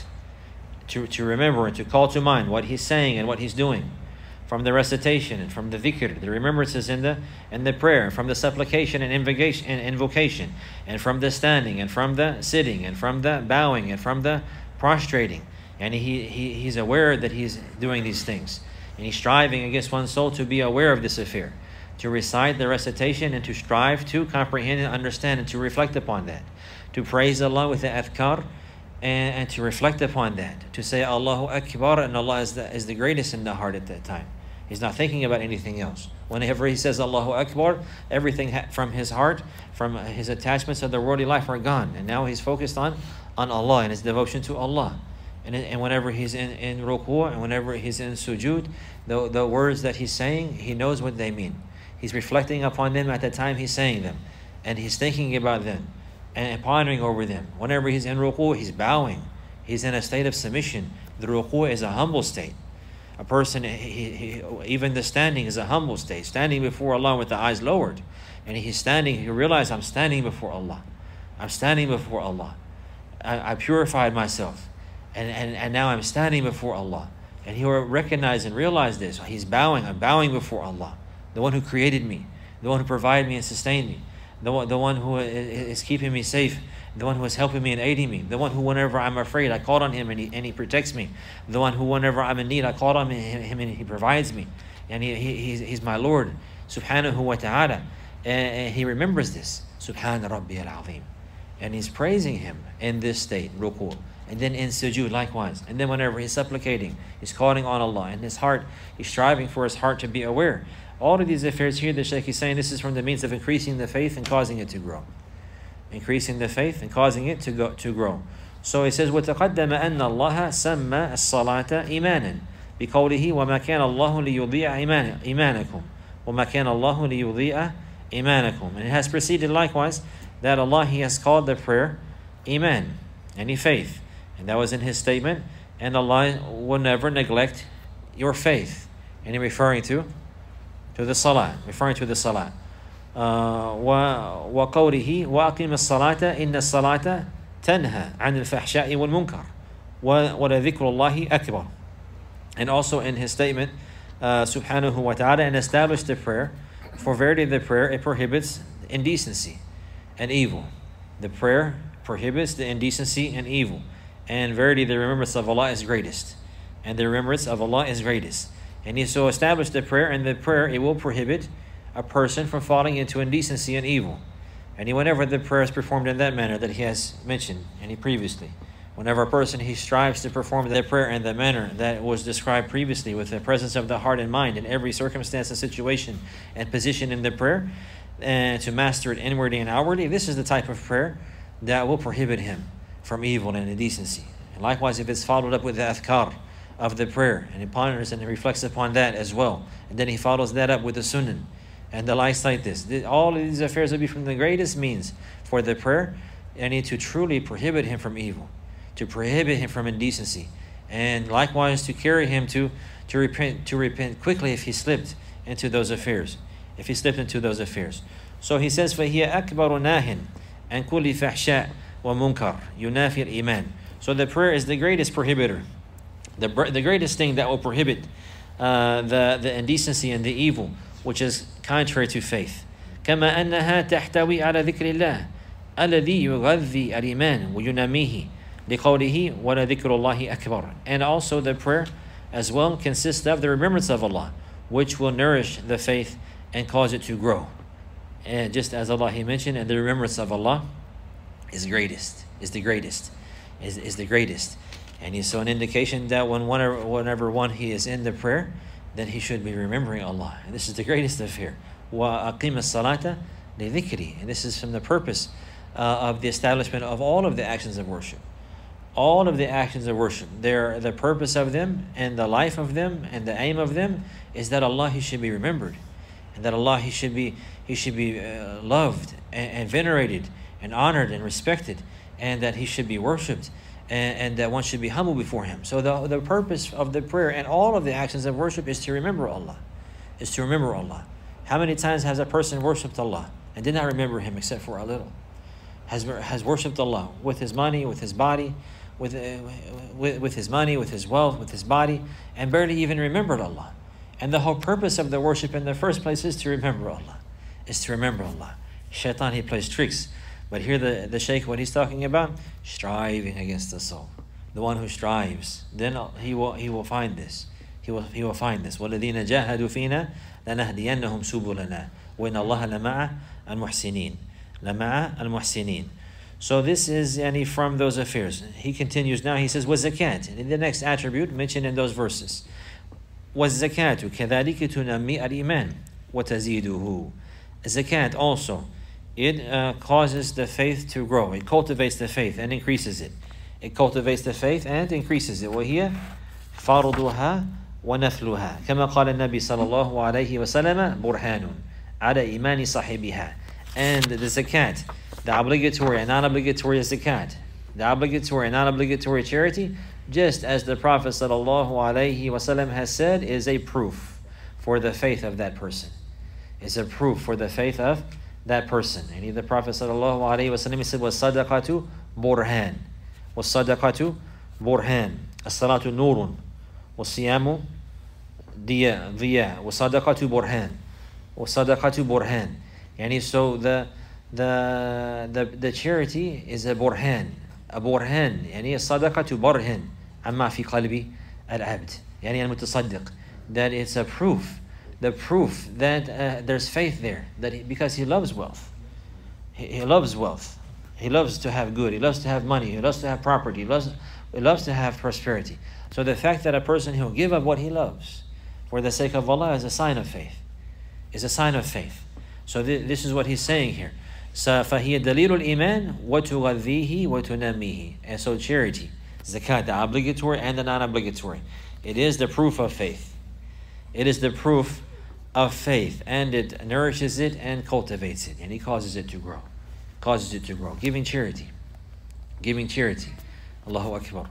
Speaker 2: to, to remember and to call to mind what he's saying and what he's doing, from the recitation and from the dhikr, the remembrances in the in the prayer, from the supplication and invocation and invocation, and from the standing and from the sitting and from the bowing and from the prostrating. And he, he he's aware that he's doing these things. And he's striving against one's soul to be aware of this affair, to recite the recitation and to strive to comprehend and understand and to reflect upon that, to praise Allah with the adhkar and, and to reflect upon that, to say Allahu Akbar, and Allah is the, is the greatest in the heart at that time. He's not thinking about anything else. Whenever he says Allahu Akbar, everything ha- from his heart, from his attachments of the worldly life are gone. And now he's focused on, on Allah and his devotion to Allah. And, and whenever he's in, in ruku' and whenever he's in sujood, the, the words that he's saying, he knows what they mean. He's reflecting upon them at the time he's saying them. And he's thinking about them and pondering over them. Whenever he's in ruku', he's bowing. He's in a state of submission. The ruku' is a humble state. A person, he, he, even the standing is a humble state. Standing before Allah with the eyes lowered. And he's standing, he realizes, I'm standing before Allah. I'm standing before Allah. I, I purified myself. And, and, and now I'm standing before Allah. And he will recognize and realize this. He's bowing. I'm bowing before Allah, the one who created me, the one who provided me and sustained me, the one, the one who is keeping me safe, the one who is helping me and aiding me, the one who whenever I'm afraid, I call on him and he, and he protects me, the one who whenever I'm in need, I call on him and he provides me. And he, he he's, he's my Lord, subhanahu wa ta'ala. And he remembers this, subhana rabbi al-azim. And he's praising him in this state, ruku'. And then in sujood likewise. And then whenever he's supplicating, he's calling on Allah. In his heart, he's striving for his heart to be aware. All of these affairs here, the Shaykh is saying this is from the means of increasing the faith and causing it to grow. Increasing the faith and causing it to go to grow. So he says, وَتَقَدَّمَ أَنَّ اللَّهَ سَمَّى الصَّلَاةَ إِيمَانًا بِقَوْلِهِ وَمَا كَانَ اللَّهُ لِيُضِيعَ إِيمَانَكُمْ وَمَا كَانَ اللَّهُ لِيُضِيعَ إِيمَانَكُمْ. And it has preceded likewise that Allah, He has called the prayer Iman, any faith. And that was in His statement. And Allah will never neglect your faith. And He referring to to the salah, referring to the salah. وقوله وأقم الصلاة إن الصلاة تنهى عن الفحشاء والمنكر ولذكر الله أكبر. And also in his statement, uh, subhanahu wa ta'ala, and establish the prayer, for verily the prayer, it prohibits indecency and evil. The prayer prohibits the indecency and evil. And verily the remembrance of Allah is greatest. And the remembrance of Allah is greatest. And he so established the prayer, and the prayer, it will prohibit a person from falling into indecency and evil. And whenever the prayer is performed in that manner that he has mentioned any previously, whenever a person he strives to perform the prayer in the manner that was described previously, with the presence of the heart and mind in every circumstance and situation and position in the prayer, and to master it inwardly and outwardly, this is the type of prayer that will prohibit him from evil and indecency. And likewise, if it's followed up with the adhkar of the prayer, and he ponders and he reflects upon that as well, and then he follows that up with the sunnah and the likes like this, all of these affairs will be from the greatest means for the prayer, and to truly prohibit him from evil, to prohibit him from indecency, and likewise to carry him to, to repent to repent quickly if he slipped into those affairs. If he slipped into those affairs. So he says, فَهِيَ أَكْبَرُ نَاهٍ عَنْ كُلِّ فَحْشَاءٍ وَمُنْكَرٍ يُنَافِي الْإِيمَانِ. So the prayer is the greatest prohibitor, the, the greatest thing that will prohibit uh, the, the indecency and the evil, which is contrary to faith. كما أنها تحتوي على ذكر الله الذي يغذي الإيمان وينميه لقوله وَلَذِكْرُ اللَّهِ أَكْبَرُ. And also the prayer as well consists of the remembrance of Allah, which will nourish the faith and cause it to grow. And just as Allah He mentioned, and the remembrance of Allah is greatest, is the greatest, is, is the greatest. And he saw an indication that when whenever, whenever one he is in the prayer, then he should be remembering Allah. And this is the greatest affair. وَأَقِيمَ الصَّلَاةَ لِذِكْرِي. And this is from the purpose uh, of the establishment of all of the actions of worship. All of the actions of worship, they're, the purpose of them and the life of them and the aim of them is that Allah He should be remembered, and that Allah He should be He should be uh, loved and, and venerated and honored and respected, and that He should be worshipped, and, and that one should be humble before Him. So the, the purpose of the prayer and all of the actions of worship is to remember Allah, is to remember Allah. How many times has a person worshipped Allah and did not remember Him except for a little? Has, has worshipped Allah with his money, with his body, With, uh, with with his money, with his wealth, with his body, and barely even remembered Allah. And the whole purpose of the worship in the first place is to remember Allah, is to remember Allah. Shaitan, he plays tricks. But here the, the Shaykh, what he's talking about, striving against the soul. The one who strives, then he will he will find this. He will he will find this. وَالَّذِينَ جَاهَدُوا فِينَا لَنَهْدِيَنَّهُمْ سُبُلَنَا وَإِنَّ اللَّهَ لَمَعَ الْمُحْسِنِينَ لَمَعَ الْمُحْسِنِينَ. So this is yani, from those affairs. He continues now, he says, وَالزَّكَاةِ. And in the next attribute mentioned in those verses. وَالزَّكَاةُ كَذَلِكَ تُنَمِّي الْإِيمَانِ وَتَزِيدُهُ. Zakat also, it uh, causes the faith to grow. It cultivates the faith and increases it. It cultivates the faith and increases it. وَهِيَ فَرْضُهَا وَنَفْلُهَا كما قال النبي صلى الله عليه وسلم برهان على إيمان صاحبها. And the zakat, the obligatory and non-obligatory zakat, the obligatory and non-obligatory charity, just as the Prophet sallallahu alaihi wasallam has said, is a proof for the faith of that person. It's a proof for the faith of that person. And the Prophet sallallahu alaihi wasallam said, "Was-sadaqatu burhan, was-sadaqatu burhan, as-salatu nurun, was-siyamu diya, diya, was-sadaqatu burhan, was-sadaqatu burhan." And so the the the the charity is a burhan, a burhan. يعني الصدقة برهن عما في قلب العبد. يعني المتصدق, that it's a proof, the proof that uh, there's faith there, that he, because he loves wealth, he, he loves wealth, he loves to have good, he loves to have money, he loves to have property, he loves he loves to have prosperity. So the fact that a person will give up what he loves for the sake of Allah is a sign of faith, is a sign of faith. So th- this is what he's saying here. So فهي دليل الإيمان وتغذيه وتنميه. And so charity, zakat, the obligatory and the non-obligatory, it is the proof of faith. It is the proof of faith, and it nourishes it and cultivates it, and he causes it to grow, causes it to grow. Giving charity, giving charity. Allahu Akbar.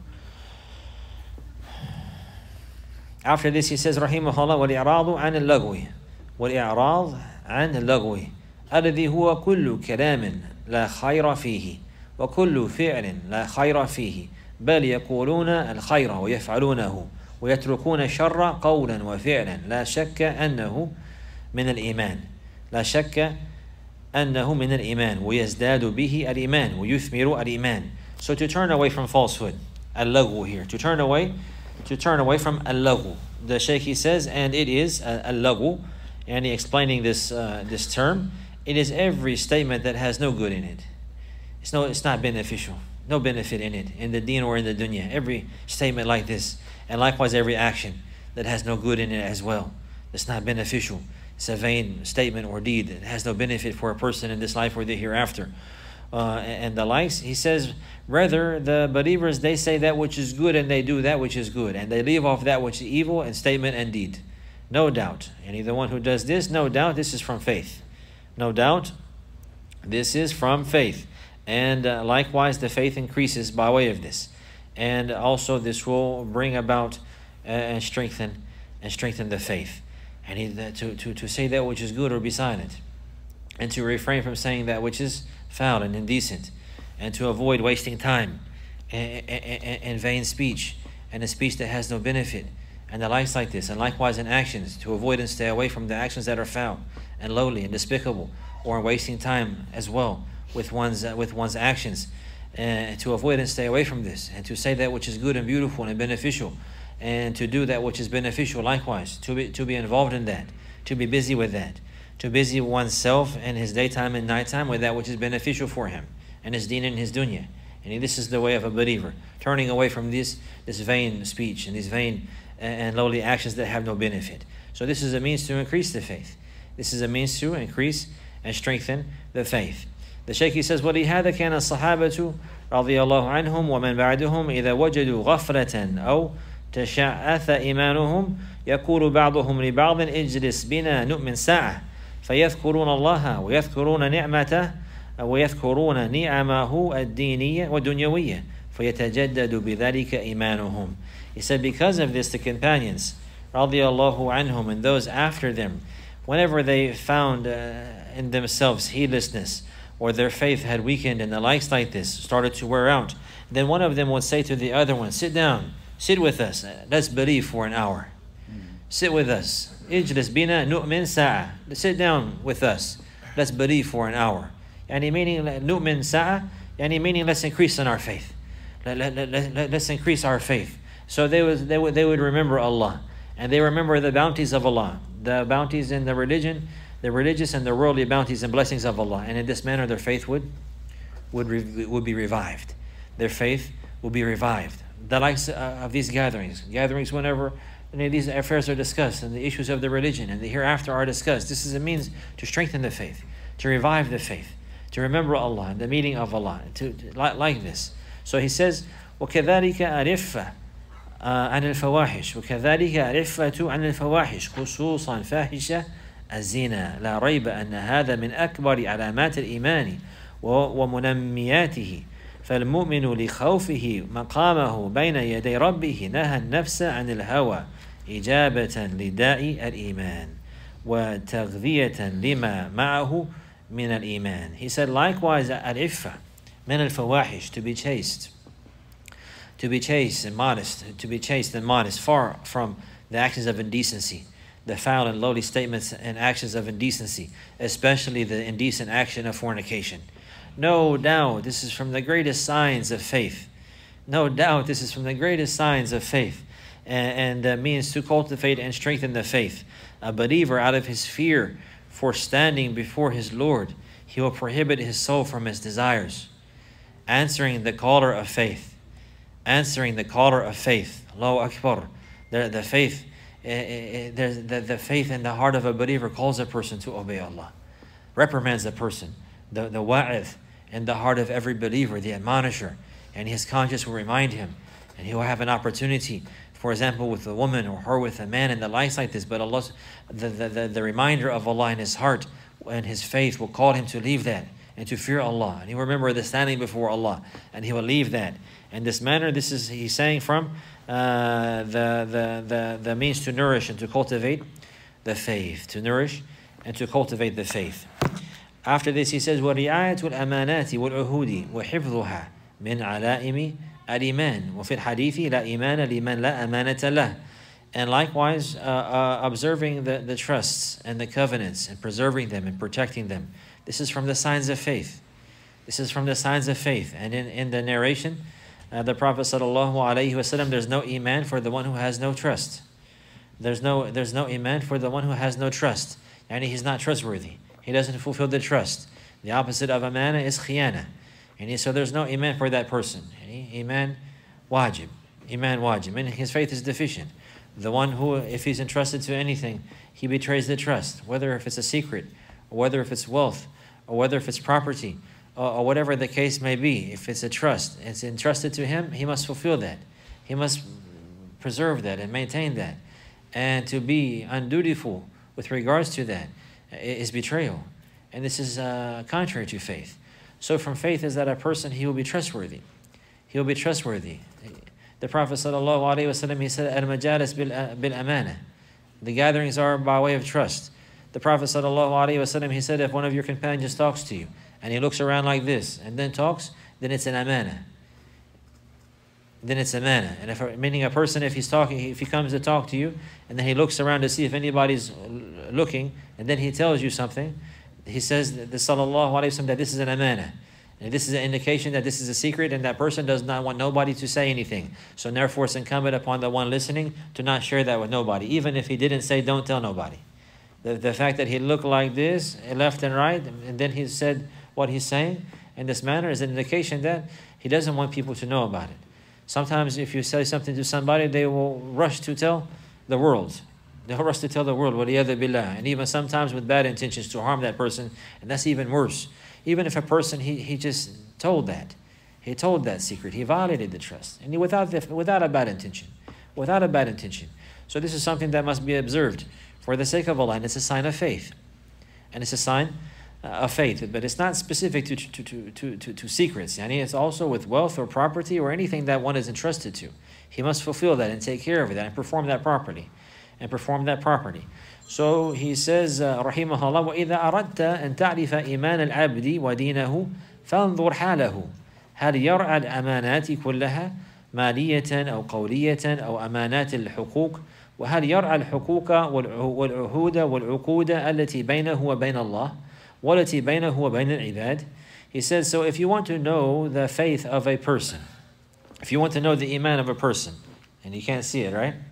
Speaker 2: After this, he says, rahimahullah, والإعراض عن اللغو, والإعراض عن اللغو الذي هو كل كلام لا خير فيه وكل فعل لا خير فيه بل يقولون الخير ويفعلونه ويتركون الشر قولا وفعلا لا شك أنه من الإيمان لا شك أنه من الإيمان ويزداد به الإيمان ويثمر الإيمان. So to turn away from falsehood, اللغو here, to turn away to turn away from اللغو. The Shaykh, he says, and it is اللغو, and he explaining this uh, this term, it is every statement that has no good in it. It's no, it's not beneficial. No benefit in it, in the deen or in the dunya. Every statement like this, and likewise every action that has no good in it as well. It's not beneficial. It's a vain statement or deed that has no benefit for a person in this life or the hereafter. Uh, and the likes, he says, rather the believers, they say that which is good and they do that which is good, and they leave off that which is evil in statement and deed. No doubt. And the one who does this, no doubt, this is from faith. No doubt, this is from faith. And uh, likewise, the faith increases by way of this. And also this will bring about uh, and strengthen and strengthen the faith. And he, to, to, to say that which is good or be silent. And to refrain from saying that which is foul and indecent. And to avoid wasting time and, and, and vain speech and a speech that has no benefit. And the likes like this. And likewise in actions, to avoid and stay away from the actions that are foul and lowly and despicable, or wasting time as well with one's uh, with one's actions. And to avoid and stay away from this, and to say that which is good and beautiful and beneficial, and to do that which is beneficial likewise, to be, to be involved in that, to be busy with that, to busy oneself and his daytime and nighttime with that which is beneficial for him, and his deen and his dunya. And this is the way of a believer, turning away from this, this vain speech and these vain and lowly actions that have no benefit. So this is a means to increase the faith. This is a means to increase and strengthen the faith. The Shaykh says, وَلِهَذَا كَانَ الصَّحَابَةُ رَضِيَ اللَّهُ عَنْهُمْ وَمَنْ بَعْدُهُمْ إِذَا وَجَدُوا غَفْلَةً أَوْ تَشَعَّثَ إِيمَانُهُمْ يَقُولُ بَعْضُهُم لِبَعْضٍ اجْلِسْ بِنَا نُؤْمِنْ سَاعَةً فَيَذْكُرُونَ اللَّهَ وَيَذْكُرُونَ نِعْمَتَهُ وَيَذْكُرُونَ نِعَمَهُ الدِّينِيَّةَ وَالدُّنْيَوِيَّةَ فَيَتَجَدَّدُ بِذَلِكَ إِيمَانُهُم. He said, because of this, the companions, radiallahu anhum, and those after them, whenever they found uh, in themselves heedlessness, or their faith had weakened and the likes like this started to wear out, then one of them would say to the other one, sit down, sit with us, let's believe for an hour. Mm. Sit with us. Ijlis bina nu'min sa'a. Sit down with us, let's believe for an hour. Yani meaning nu'min sa'a, yani meaning let's increase in our faith. Let, let, let, let, let's increase our faith. So they would, they would, they would remember Allah, and they remember the bounties of Allah, the bounties in the religion, the religious and the worldly bounties and blessings of Allah. And in this manner their faith would would, re, would be revived. Their faith will be revived. The likes uh, of these gatherings, gatherings whenever any of these affairs are discussed and the issues of the religion and the hereafter are discussed, this is a means to strengthen the faith, to revive the faith, to remember Allah and the meaning of Allah, to, to like, like this. So he says, وَكَذَلِكَ أَرِفَّ عن الفواحش وكذلك عرفة عن الفواحش خصوصا فاحشة الزنا لا ريب أن هذا من أكبر علامات الإيمان ومنمياته فالمؤمن لخوفه مقامه بين يدي ربه نهى النفس عن الهوى إجابة لداء الإيمان وتغذية لما معه من الإيمان. He said likewise العفة من الفواحش, to be chaste, to be chaste and modest, to be chaste and modest, far from the actions of indecency, the foul and lowly statements and actions of indecency, especially the indecent action of fornication. No doubt this is from the greatest signs of faith. No doubt this is from the greatest signs of faith, and, and uh, means to cultivate and strengthen the faith. A believer, out of his fear for standing before his Lord, he will prohibit his soul from his desires, answering the caller of faith. Answering the caller of faith. Allahu Akbar. The, the faith, uh, uh, the, the, the faith in the heart of a believer calls a person to obey Allah, reprimands a person. The, the wa'idh in the heart of every believer, the admonisher, and his conscience will remind him, and he will have an opportunity, for example, with a woman or her with a man and the likes like this. But Allah, the, the, the, the reminder of Allah in his heart and his faith will call him to leave that and to fear Allah. And he will remember the standing before Allah, and he will leave that. In this manner, this is, he's saying from uh, the, the, the, the means to nourish and to cultivate the faith. To nourish and to cultivate the faith. After this, he says, وَرِعَايَةُ الْأَمَانَاتِ وَالْعُهُودِ وَحِفْظُهَا مِنْ عَلَائِمِ الْإِيمَانِ وَفِي الْحَدِيثِ لَا إِيمَانَ لِمَنْ لَا أَمَانَةَ لَهُ. And likewise, uh, uh, observing the, the trusts and the covenants and preserving them and protecting them. This is from the signs of faith. This is from the signs of faith. And in, in the narration, Uh, the Prophet sallallahu alaihi wasallam, there's no iman for the one who has no trust. There's no there's no iman for the one who has no trust. And he's not trustworthy. He doesn't fulfill the trust. The opposite of amana is khiyana. And he, so there's no iman for that person. Iman wajib. Iman wajib. And his faith is deficient. The one who, if he's entrusted to anything, he betrays the trust. Whether if it's a secret, or whether if it's wealth, or whether if it's property, or whatever the case may be. If it's a trust, it's entrusted to him, he must fulfill that. He must preserve that and maintain that. And to be undutiful with regards to that is betrayal. And this is uh, contrary to faith. So from faith is that a person, he will be trustworthy. He will be trustworthy. The Prophet ﷺ, he said, Al-majalis bil-amana. The gatherings are by way of trust. The Prophet ﷺ, he said, if one of your companions talks to you, and he looks around like this, and then talks, then it's an amana. Then it's amana. And if, meaning a person, if he's talking, if he comes to talk to you, and then he looks around to see if anybody's looking, and then he tells you something, he says, the sallallahu alayhi wa sallam, that this is an amana. And this is an indication that this is a secret, and that person does not want nobody to say anything. So therefore it's incumbent upon the one listening to not share that with nobody. Even if he didn't say, don't tell nobody. The, the fact that he looked like this, left and right, and then he said what he's saying in this manner is an indication that he doesn't want people to know about it. Sometimes if you say something to somebody, they will rush to tell the world. They'll rush to tell the world, وَلِيَذَ بِاللَّهِ. And even sometimes with bad intentions to harm that person, and that's even worse. Even if a person, he, he just told that. He told that secret. He violated the trust. And he, without, the, without a bad intention. Without a bad intention. So this is something that must be observed for the sake of Allah. And it's a sign of faith. And it's a sign uh, of faith. But it's not specific to, to, to, to, to, to secrets. Yani it's also with wealth or property or anything that one is entrusted to. He must fulfill that and take care of it and perform that properly. And perform that properly. So he says, uh, rahimahullah, وَإِذَا أَرَدْتَ أَن تَعْرِفَ إِيمَانَ الْعَبْدِ وَدِينَهُ فَانْظُرْ حَالَهُ هل يرعى الأمانات كلها مالية أو قولية أو أمانات الحقوق وهل يرعى الحقوق والعهود والعقود التي بينه وبين الله والتي بينه وبين العباد. He says, so if you want to know the faith of a person, if you want to know the iman of a person, and you can't see it, right?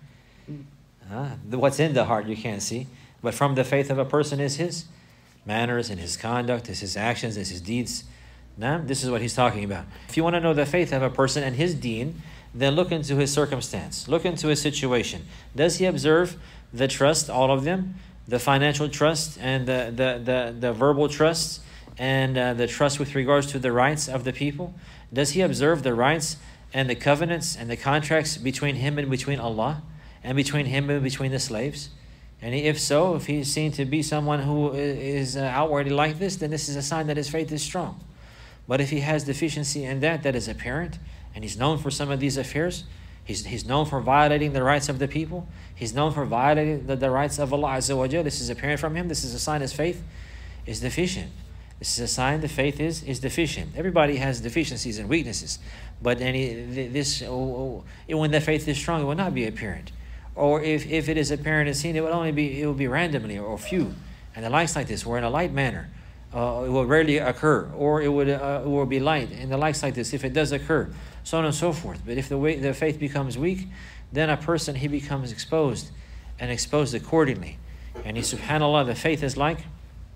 Speaker 2: Uh, what's in the heart you can't see, but from the faith of a person is his manners and his conduct, is his actions, is his deeds. Now, this is what he's talking about. If you want to know the faith of a person and his deen, then look into his circumstance, look into his situation. Does he observe the trust, all of them, the financial trust and the the the, the verbal trust and uh, the trust with regards to the rights of the people? Does he observe the rights and the covenants and the contracts between him and between Allah? And between him and between the slaves? And if so, if he's seen to be someone who is outwardly like this, then this is a sign that his faith is strong. But if he has deficiency in that, that is apparent, and he's known for some of these affairs, he's, he's known for violating the rights of the people, he's known for violating the, the rights of Allah Azza wa Jalla, this is apparent from him, this is a sign his faith is deficient. This is a sign the faith is, is deficient. Everybody has deficiencies and weaknesses, but any, this, oh, oh, when the faith is strong, it will not be apparent. Or if, if it is apparent and seen, it will only be it will be randomly or few, and the likes like this, or in a light manner. Uh, it will rarely occur, or it would uh, it will be light, and the likes like this if it does occur, so on and so forth. But if the way the faith becomes weak, then a person he becomes exposed, and exposed accordingly. And he, subhanallah, the faith is like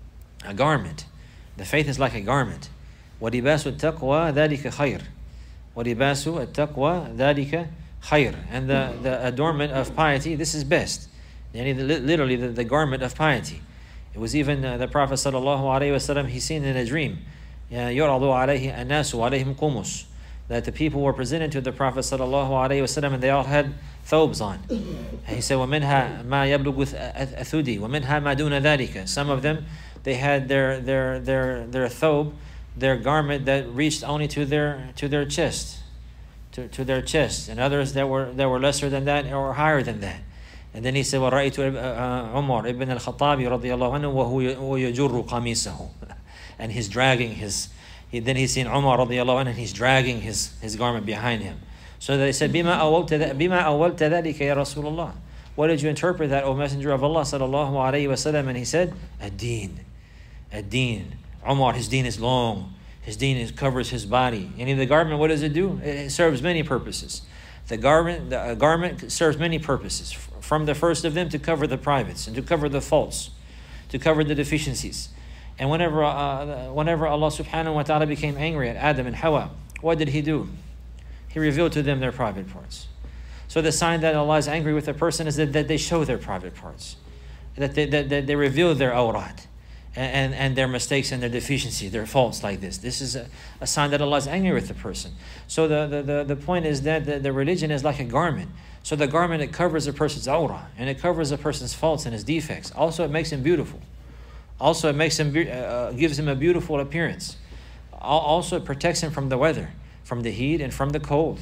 Speaker 2: a garment. The faith is like a garment. وَلِبَاسُ التَّقْوَى ذَلِكَ خَيْرٌ. وَلِبَاسُ التَّقْوَى ذَلِكَ خير. And the, the adornment of piety, this is best. Literally the, the garment of piety. It was even uh, the Prophet sallallahu alaihi wasallam, he seen in a dream, يُعْرَضُ عَلَيْهِ النَّاسُ وَعَلَيْهِمْ قُمُسٌ, that the people were presented to the Prophet sallallahu alaihi wasallam and they all had thobes on. And he said, وَمِنْهَا مَا يَبْلُغُ أَثُدِي وَمِنْهَا مَا دُونَ ذَلِكَ. Some of them, they had their their their their thobe, their garment that reached only to their to their chest. To, to their chest, and others that were that were lesser than that or higher than that. And then he said, وَرَأَيْتُ عُمَرْ ibn al-Khattab رضي الله عنه وهو يجر قميصه. And he's dragging his, he, then he's seen Umar رضي الله عنه, and he's dragging his, his garment behind him. So they said, بِمَا أَوَّلْتَ ذَلِكَ يَا رَسُولَ اللَّهِ. What did you interpret that, O Messenger of Allah sallallahu alayhi wa sallam? And he said, ad-deen, ad-deen. Umar, his deen is long. His deen is, covers his body. And in the garment, what does it do? It serves many purposes. The garment, the garment serves many purposes. From the first of them, to cover the privates and to cover the faults, to cover the deficiencies. And whenever, uh, whenever Allah subhanahu wa ta'ala became angry at Adam and Hawa, what did he do? He revealed to them their private parts. So the sign that Allah is angry with a person is that, that they show their private parts, that they, that, that they reveal their awrat. And, and their mistakes and their deficiency, their faults like this. This is a, a sign that Allah is angry with the person. So the, the, the, the point is that the, the religion is like a garment. So the garment, it covers a person's awrah, and it covers a person's faults and his defects. Also, it makes him beautiful. Also, it makes him uh, gives him a beautiful appearance. Also, it protects him from the weather, from the heat and from the cold.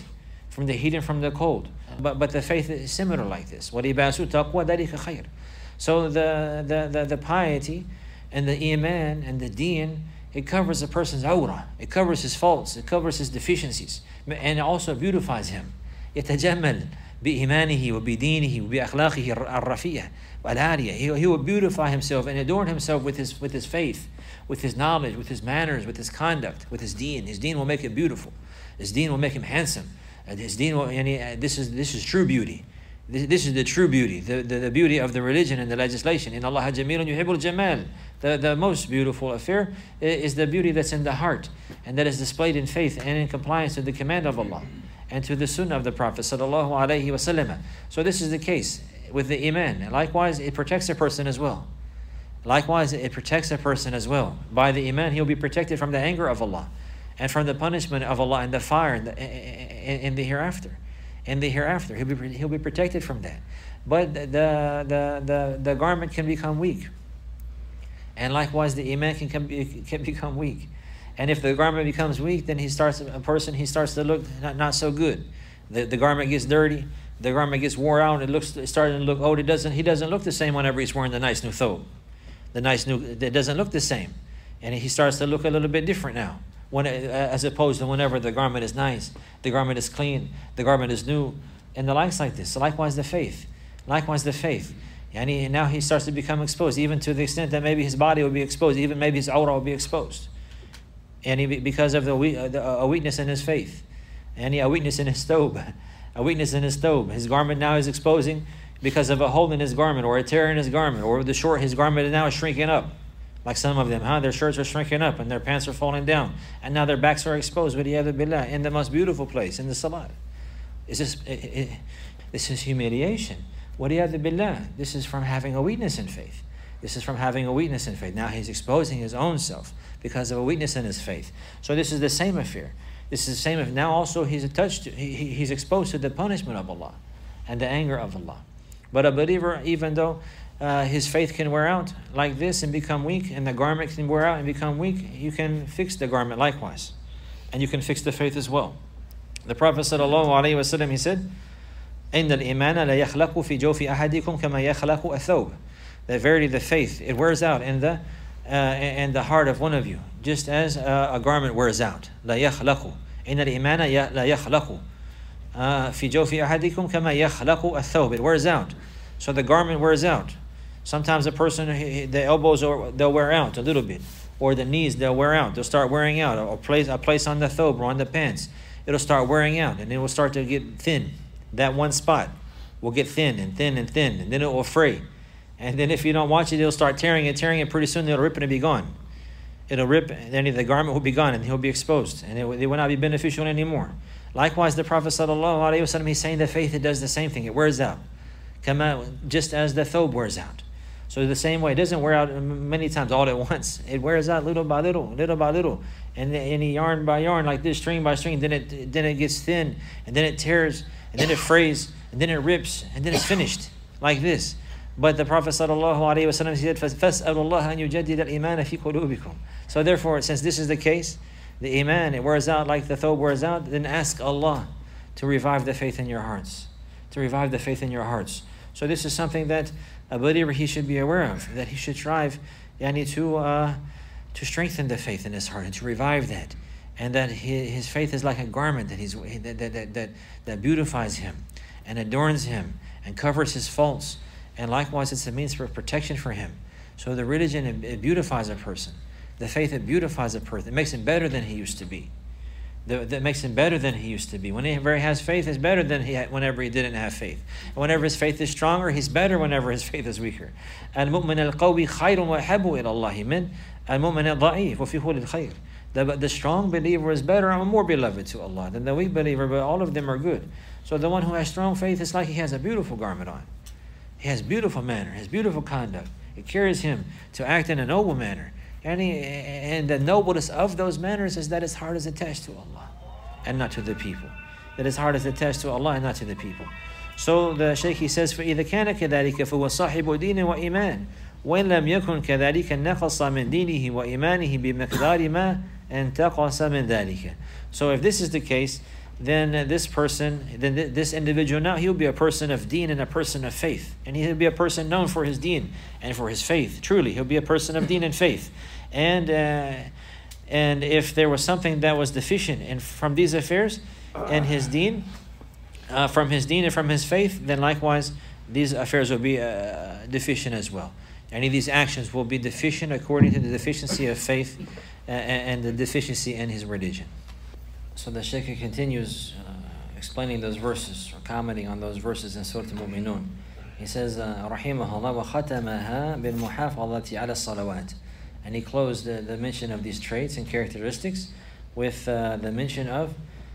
Speaker 2: from the heat and from the cold. But but the faith is similar like this. وَلِبَاسُ تَقْوَى ذَلِكَ خَيْرٌ. So the, the, the, the piety and the iman and the deen, it covers a person's awrah. It covers his faults. It covers his deficiencies. And it also beautifies him. يتجمل بإيمانه وبدينه وبأخلاقه الرفيعة والعالية. He, he will beautify himself and adorn himself with his, with his faith, with his knowledge, with his manners, with his conduct, with his deen. His deen will make it beautiful. His deen will make him handsome. His deen will, yani, this is this is true beauty. This, this is the true beauty, the, the, the beauty of the religion and the legislation. In Allah jamilun yuhibbul jamal. The, the most beautiful affair is the beauty that's in the heart and that is displayed in faith and in compliance to the command of Allah and to the sunnah of the Prophet sallallahu alaihi wasallam. So this is the case with the iman. And likewise, it protects a person as well. Likewise, it protects a person as well. By the iman, he'll be protected from the anger of Allah and from the punishment of Allah and the fire in the, in, in the hereafter. In the hereafter, he'll be he'll be protected from that. But the the the the garment can become weak, and likewise the iman can can, can become weak. And if the garment becomes weak, then he starts a person he starts to look not, not so good. The the garment gets dirty. The garment gets wore out. It looks it's starting to look old. It doesn't he doesn't look the same whenever he's wearing the nice new thobe. The nice new it doesn't look the same, and he starts to look a little bit different now. When, as opposed to whenever the garment is nice, the garment is clean, the garment is new, and the likes like this. So likewise the faith. Likewise the faith. And he, now he starts to become exposed, even to the extent that maybe his body will be exposed, even maybe his aura will be exposed. And he, because of the, the a weakness in his faith. And he, a weakness in his thobe. A weakness in his thobe. His garment now is exposing because of a hole in his garment or a tear in his garment, or the short his garment now is shrinking up. Like some of them, huh? Their shirts are shrinking up and their pants are falling down. And now their backs are exposed, وَلِيَذُ بِاللَّهِ, in the most beautiful place, in the salat. Is this, it, it, this is humiliation. وَلِيَذُ بِاللَّهِ. This is from having a weakness in faith. This is from having a weakness in faith. Now he's exposing his own self because of a weakness in his faith. So this is the same affair. This is the same. Now also he's attached to, he, he's exposed to the punishment of Allah and the anger of Allah. But a believer, even though Uh, his faith can wear out like this and become weak, and the garment can wear out and become weak, you can fix the garment likewise. And you can fix the faith as well. The Prophet sallallahu alaihi wasallam, he said, إِنَّ الْإِيمَانَ لَيَخْلَقُ فِي جَوْفِ أَحَدِكُمْ كَمَا يَخْلَقُ أَثَوْبَ. That verily the faith, it wears out in the uh, in the heart of one of you, just as uh, a garment wears out. لَا يَخْلَقُ إِنَّ الْإِيمَانَ لَا يَخْلَقُ فِي جَوْفِ أَحَدِكُمْ كَمَا يَخْلَقُ أَثَوْبَ. It wears out. So the garment wears out. Sometimes a person, the elbows, are, they'll wear out a little bit. Or the knees, they'll wear out. They'll start wearing out. Or place, a place on the thobe or on the pants, it'll start wearing out. And it will start to get thin. That one spot will get thin and thin and thin. And then it will fray. And then if you don't watch it, it'll start tearing it, tearing it. Pretty soon it'll rip and it'll be gone. It'll rip, and then the garment will be gone and he'll be exposed. And it, it will not be beneficial anymore. Likewise, the Prophet sallallahu alaihi wasallam, he's saying the faith, it does the same thing. It wears out. Come out just as the thobe wears out. So the same way, it doesn't wear out many times all at once. It wears out little by little, little by little, and any yarn by yarn, like this, string by string. Then it then it gets thin, and then it tears, and then it frays, and then it rips, and then it's finished like this. But the Prophet sallallahu alaihi wasallam said, "فَاسْأَلُوا اللَّهَ أَنْ يُجَدِّدَ الْإِيمَانَ فِي قُلُوبِكُمْ." So therefore, since this is the case, the iman, it wears out like the thobe wears out. Then ask Allah to revive the faith in your hearts, to revive the faith in your hearts. So this is something that a believer, he should be aware of, that he should strive yani, to uh, to strengthen the faith in his heart and to revive that, and that his, his faith is like a garment that he's that, that that that beautifies him and adorns him and covers his faults, and likewise it's a means for protection for him. So the religion, it, it beautifies a person. The faith, it beautifies a person. It makes him better than he used to be. That makes him better than he used to be. Whenever he has faith, it's better than he had whenever he didn't have faith. And whenever his faith is stronger, he's better whenever his faith is weaker. الْمُؤْمِنَ الْقَوِّي خَيْرٌ وَأَحَبُّ إِلَى اللَّهِ مِنْ الْمُؤْمِنَ الضَّعِيفُ وَفِي هُوَ الْخَيْرِ. The, the strong believer is better and more beloved to Allah than the weak believer, but all of them are good. So the one who has strong faith, is like he has a beautiful garment on. He has beautiful manner, has beautiful conduct. It carries him to act in a noble manner. And, he, and the nobleness of those manners is that his heart is attached to Allah and not to the people. That his heart is attached to Allah and not to the people. So the Shaykh, he says, فَإِذَا كَانَ كَذَلِكَ فَهُوَ صَاحِبُ دِينٍ وَإِيمَانٍ وَإِنْ لَمْ يَكُنْ كَذَلِكَ نَقَصَ مِنْ دِينِهِ وَإِيمَانِهِ بِمِقْدَارِ مَا انْتَقَصَ مِنْ ذَلِكَ. So if this is the case, then uh, this person, then th- this individual now, he'll be a person of deen and a person of faith. And he'll be a person known for his deen and for his faith. Truly, he'll be a person of deen and faith. And uh, and if there was something that was deficient in, from these affairs and his deen, uh, from his deen and from his faith, then likewise, these affairs will be uh, deficient as well. Any of these actions will be deficient according to the deficiency of faith uh, and the deficiency in his religion. So the Shaykh continues uh, explaining those verses or commenting on those verses in Surah Al-Mu'minun. He says, Rahimahullah, وَخَتَمَهَا بِالْمُحَافَظَةِ عَلَى الصَّلَوَاتِ. And he closed the, the mention of these traits and characteristics with uh, the mention of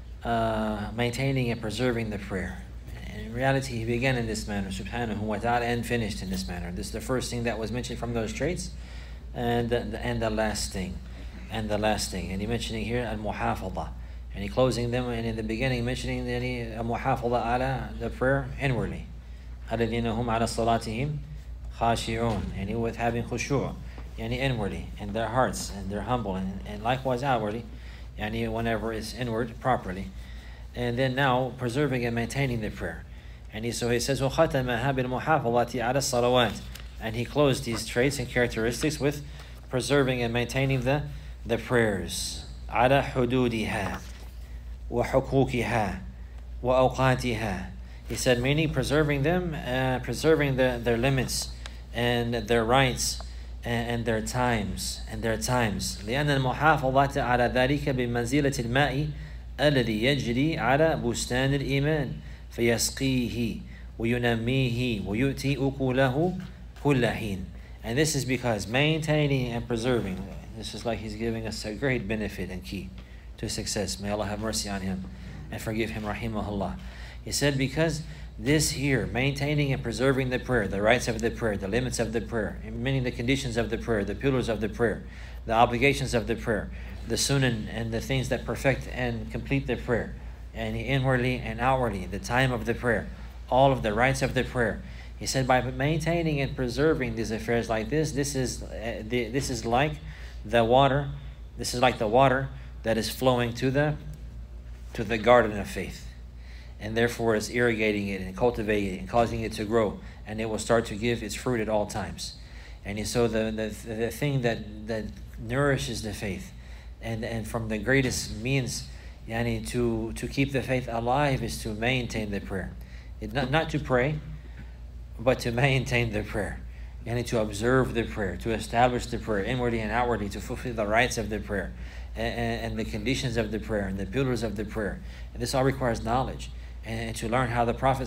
Speaker 2: uh, maintaining and preserving the prayer. In reality, he began in this manner, subhanahu wa ta'ala, and finished in this manner. This is the first thing that was mentioned from those traits, and the, and the last thing, and the last thing. And he mentioning here al-muhafadha. And he closing them, and in the beginning mentioning the muhafadha ala, the prayer inwardly. الَّذِينَ هُمْ عَلَى صَلَاتِهِمْ خَاشِعُونَ. And he with having khushu', yani inwardly, in their hearts, and they're humble, and, and likewise outwardly, yani whenever it's inward, properly. And then now, preserving and maintaining the prayer. And he, so he says, وَخَتَمَهَا بِالْمُحَافَظَةِ عَلَى الصَّلَوَاتِ. And he closed these traits and characteristics with preserving and maintaining the, the prayers. عَلَى حُدُودِهَا وَحُقُوقِهَا وَأَوْقَاتِهَا. He said, meaning preserving them, uh, preserving the, their limits and their rights and, and their times and their times. لأن المحافظة على ذلك بمنزلة الماء الذي يجري على بستان الإيمان فيسقيه وينميه ويؤتي أكله كل حين. And this is because maintaining and preserving, this is like he's giving us a great benefit and key to success. May Allah have mercy on him and forgive him, rahimahullah. He said, because this here, maintaining and preserving the prayer, the rights of the prayer, the limits of the prayer, meaning the conditions of the prayer, the pillars of the prayer, the obligations of the prayer, the sunan and the things that perfect and complete the prayer, and inwardly and outwardly, the time of the prayer, all of the rights of the prayer. He said, by maintaining and preserving these affairs like this, this is uh, the, this is like the water, this is like the water that is flowing to the to the garden of faith, and therefore is irrigating it and cultivating it and causing it to grow, and it will start to give its fruit at all times. And so the the, the thing that, that nourishes the faith, and, and from the greatest means yani, to, to keep the faith alive is to maintain the prayer. It, not, not to pray, but to maintain the prayer. Yani to observe the prayer, to establish the prayer inwardly and outwardly, to fulfill the rights of the prayer and, and, and the conditions of the prayer and the pillars of the prayer. And this all requires knowledge. And to learn how the Prophet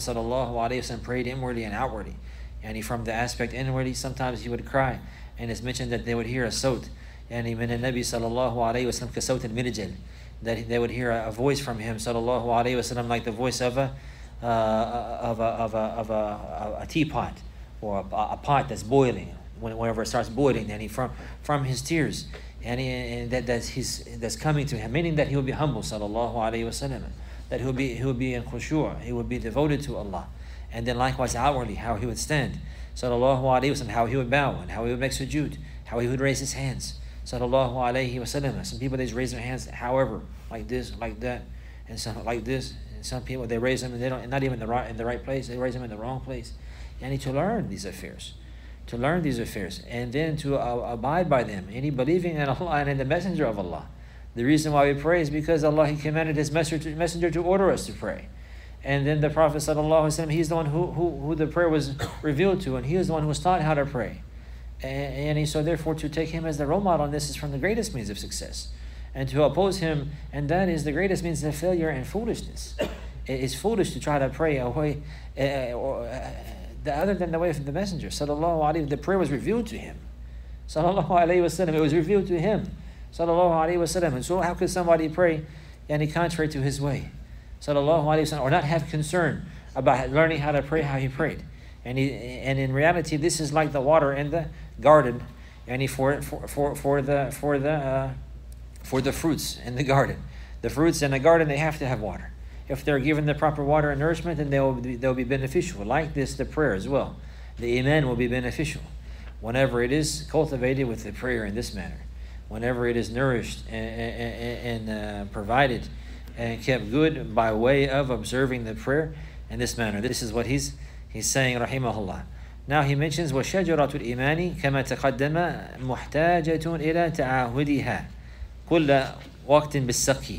Speaker 2: ﷺ prayed inwardly and outwardly. And from the aspect inwardly, sometimes he would cry. And it's mentioned that they would hear a sawt. And من النبي صلى الله عليه وسلم كصوت المرجل. That they would hear a voice from him sallallahu alaihi wasallam, like the voice of a uh, of a of a of a, a teapot or a, a pot that's boiling. Whenever it starts boiling, and he from from his tears, and, he, and that that's his that's coming to him, meaning that he will be humble sallallahu alaihi wasallam. That he will be he will be in khushu', he would be devoted to Allah, and then likewise outwardly how he would stand, sallallahu alaihi wasallam, how he would bow and how he would make sujood, how he would raise his hands, sallallahu alaihi wasallam. Some people they just raise their hands, however, like this, like that, and some like this. And some people they raise them and they don't, not even in the right in the right place. They raise them in the wrong place. You need to learn these affairs, to learn these affairs, and then to uh, abide by them. Any believing in Allah and in the Messenger of Allah. The reason why we pray is because Allah He commanded His messenger to, messenger to order us to pray. And then the Prophet ﷺ, he's the one who, who, who the prayer was revealed to, and he is the one who was taught how to pray. And, and he, so therefore to take him as the role model on this is from the greatest means of success. And to oppose him, and that is the greatest means of failure and foolishness. It is foolish to try to pray a way, uh, or, uh, the, other than the way of the messenger. Sallallahu alayhi, the prayer was revealed to him. Sallallahu alayhi wa sallam, it was revealed to him. Sallallahu alayhi wa sallam. And so how could somebody pray any contrary to his way? Sallallahu alayhi wa sallam, or not have concern about learning how to pray how he prayed. And he, and in reality, this is like the water in the garden, and he for for for for the for the uh, for the fruits in the garden. The fruits in the garden, they have to have water. If they're given the proper water and nourishment, then they'll be, they'll be beneficial. Like this, the prayer as well. The iman will be beneficial whenever it is cultivated with the prayer in this manner. Whenever it is nourished and, and, and uh, provided and kept good by way of observing the prayer in this manner. This is what he's he's saying, rahimahullah. Now he mentions وَشَجَرَةُ الْإِيمَانِ كَمَا تَقَدَّمَ مُحْتَاجَةٌ إِلَى تَعَاهُدِهَا كُلَّ وقت بالسقي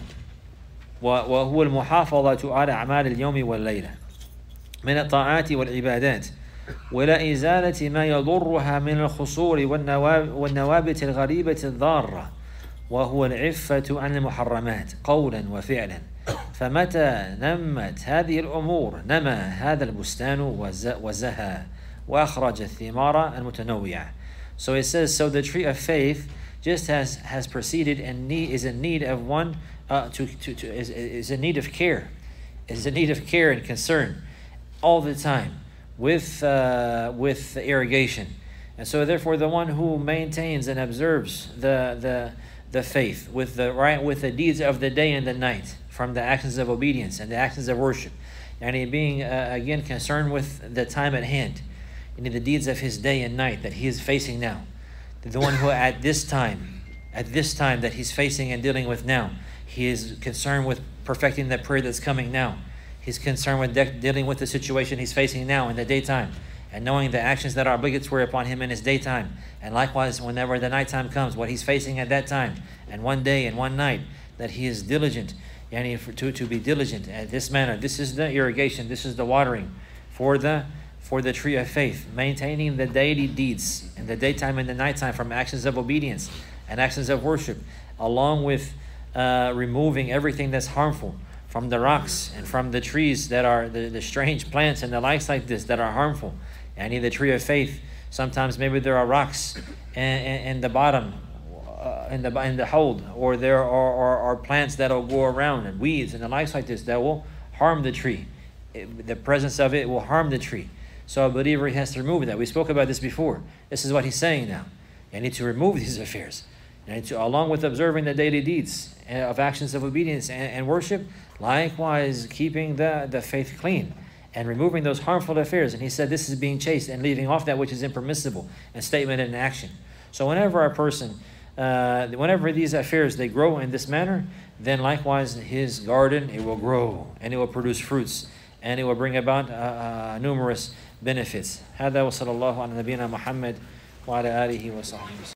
Speaker 2: وهو المحافظة على أعمال اليوم والليلة من الطاعات والعبادات ولا إزالة ما يضرها من الخصور والنوابت الغريبة الضارة وهو العفة عن المحرمات قولا وفعلا فمتى نمت هذه الأمور نما هذا البستان وزهى وأخرج الثمار المتنوعة. So it says, so the tree of faith just has has proceeded and need, is in need of one uh, to, to, to is, is in need of care, is in need of care and concern all the time with uh, with irrigation. And so therefore the one who maintains and observes the the the faith with the right with the deeds of the day and the night, from the actions of obedience and the actions of worship, and he being uh, again concerned with the time at hand, and the deeds of his day and night that he is facing now. The one who at this time, at this time that he's facing and dealing with now, he is concerned with perfecting the prayer that's coming now. He's concerned with de- dealing with the situation he's facing now in the daytime, and knowing the actions that are obligatory upon him in his daytime. And likewise, whenever the nighttime comes, what he's facing at that time, and one day and one night, that he is diligent, yani for, to, to be diligent at this manner. This is the irrigation, this is the watering for the for the tree of faith, maintaining the daily deeds in the daytime and the nighttime from actions of obedience and actions of worship, along with uh, removing everything that's harmful from the rocks and from the trees that are the, the strange plants and the likes like this that are harmful. And in the tree of faith, sometimes maybe there are rocks in, in, in the bottom, uh, in the in the hold, or there are, are, are plants that will go around and weeds and the likes like this that will harm the tree. It, the presence of it will harm the tree. So a believer has to remove that. We spoke about this before. This is what he's saying now. You need to remove these affairs. You need to, along with observing the daily deeds of actions of obedience and, and worship, likewise keeping the, the faith clean and removing those harmful affairs. And he said this is being chaste and leaving off that which is impermissible in statement and action. So whenever a person, uh, whenever these affairs, they grow in this manner, then likewise his garden, it will grow and it will produce fruits and it will bring about uh, uh, numerous benefits. هذا وصلى الله على نبينا محمد وعلى آله وصحبه وسلم.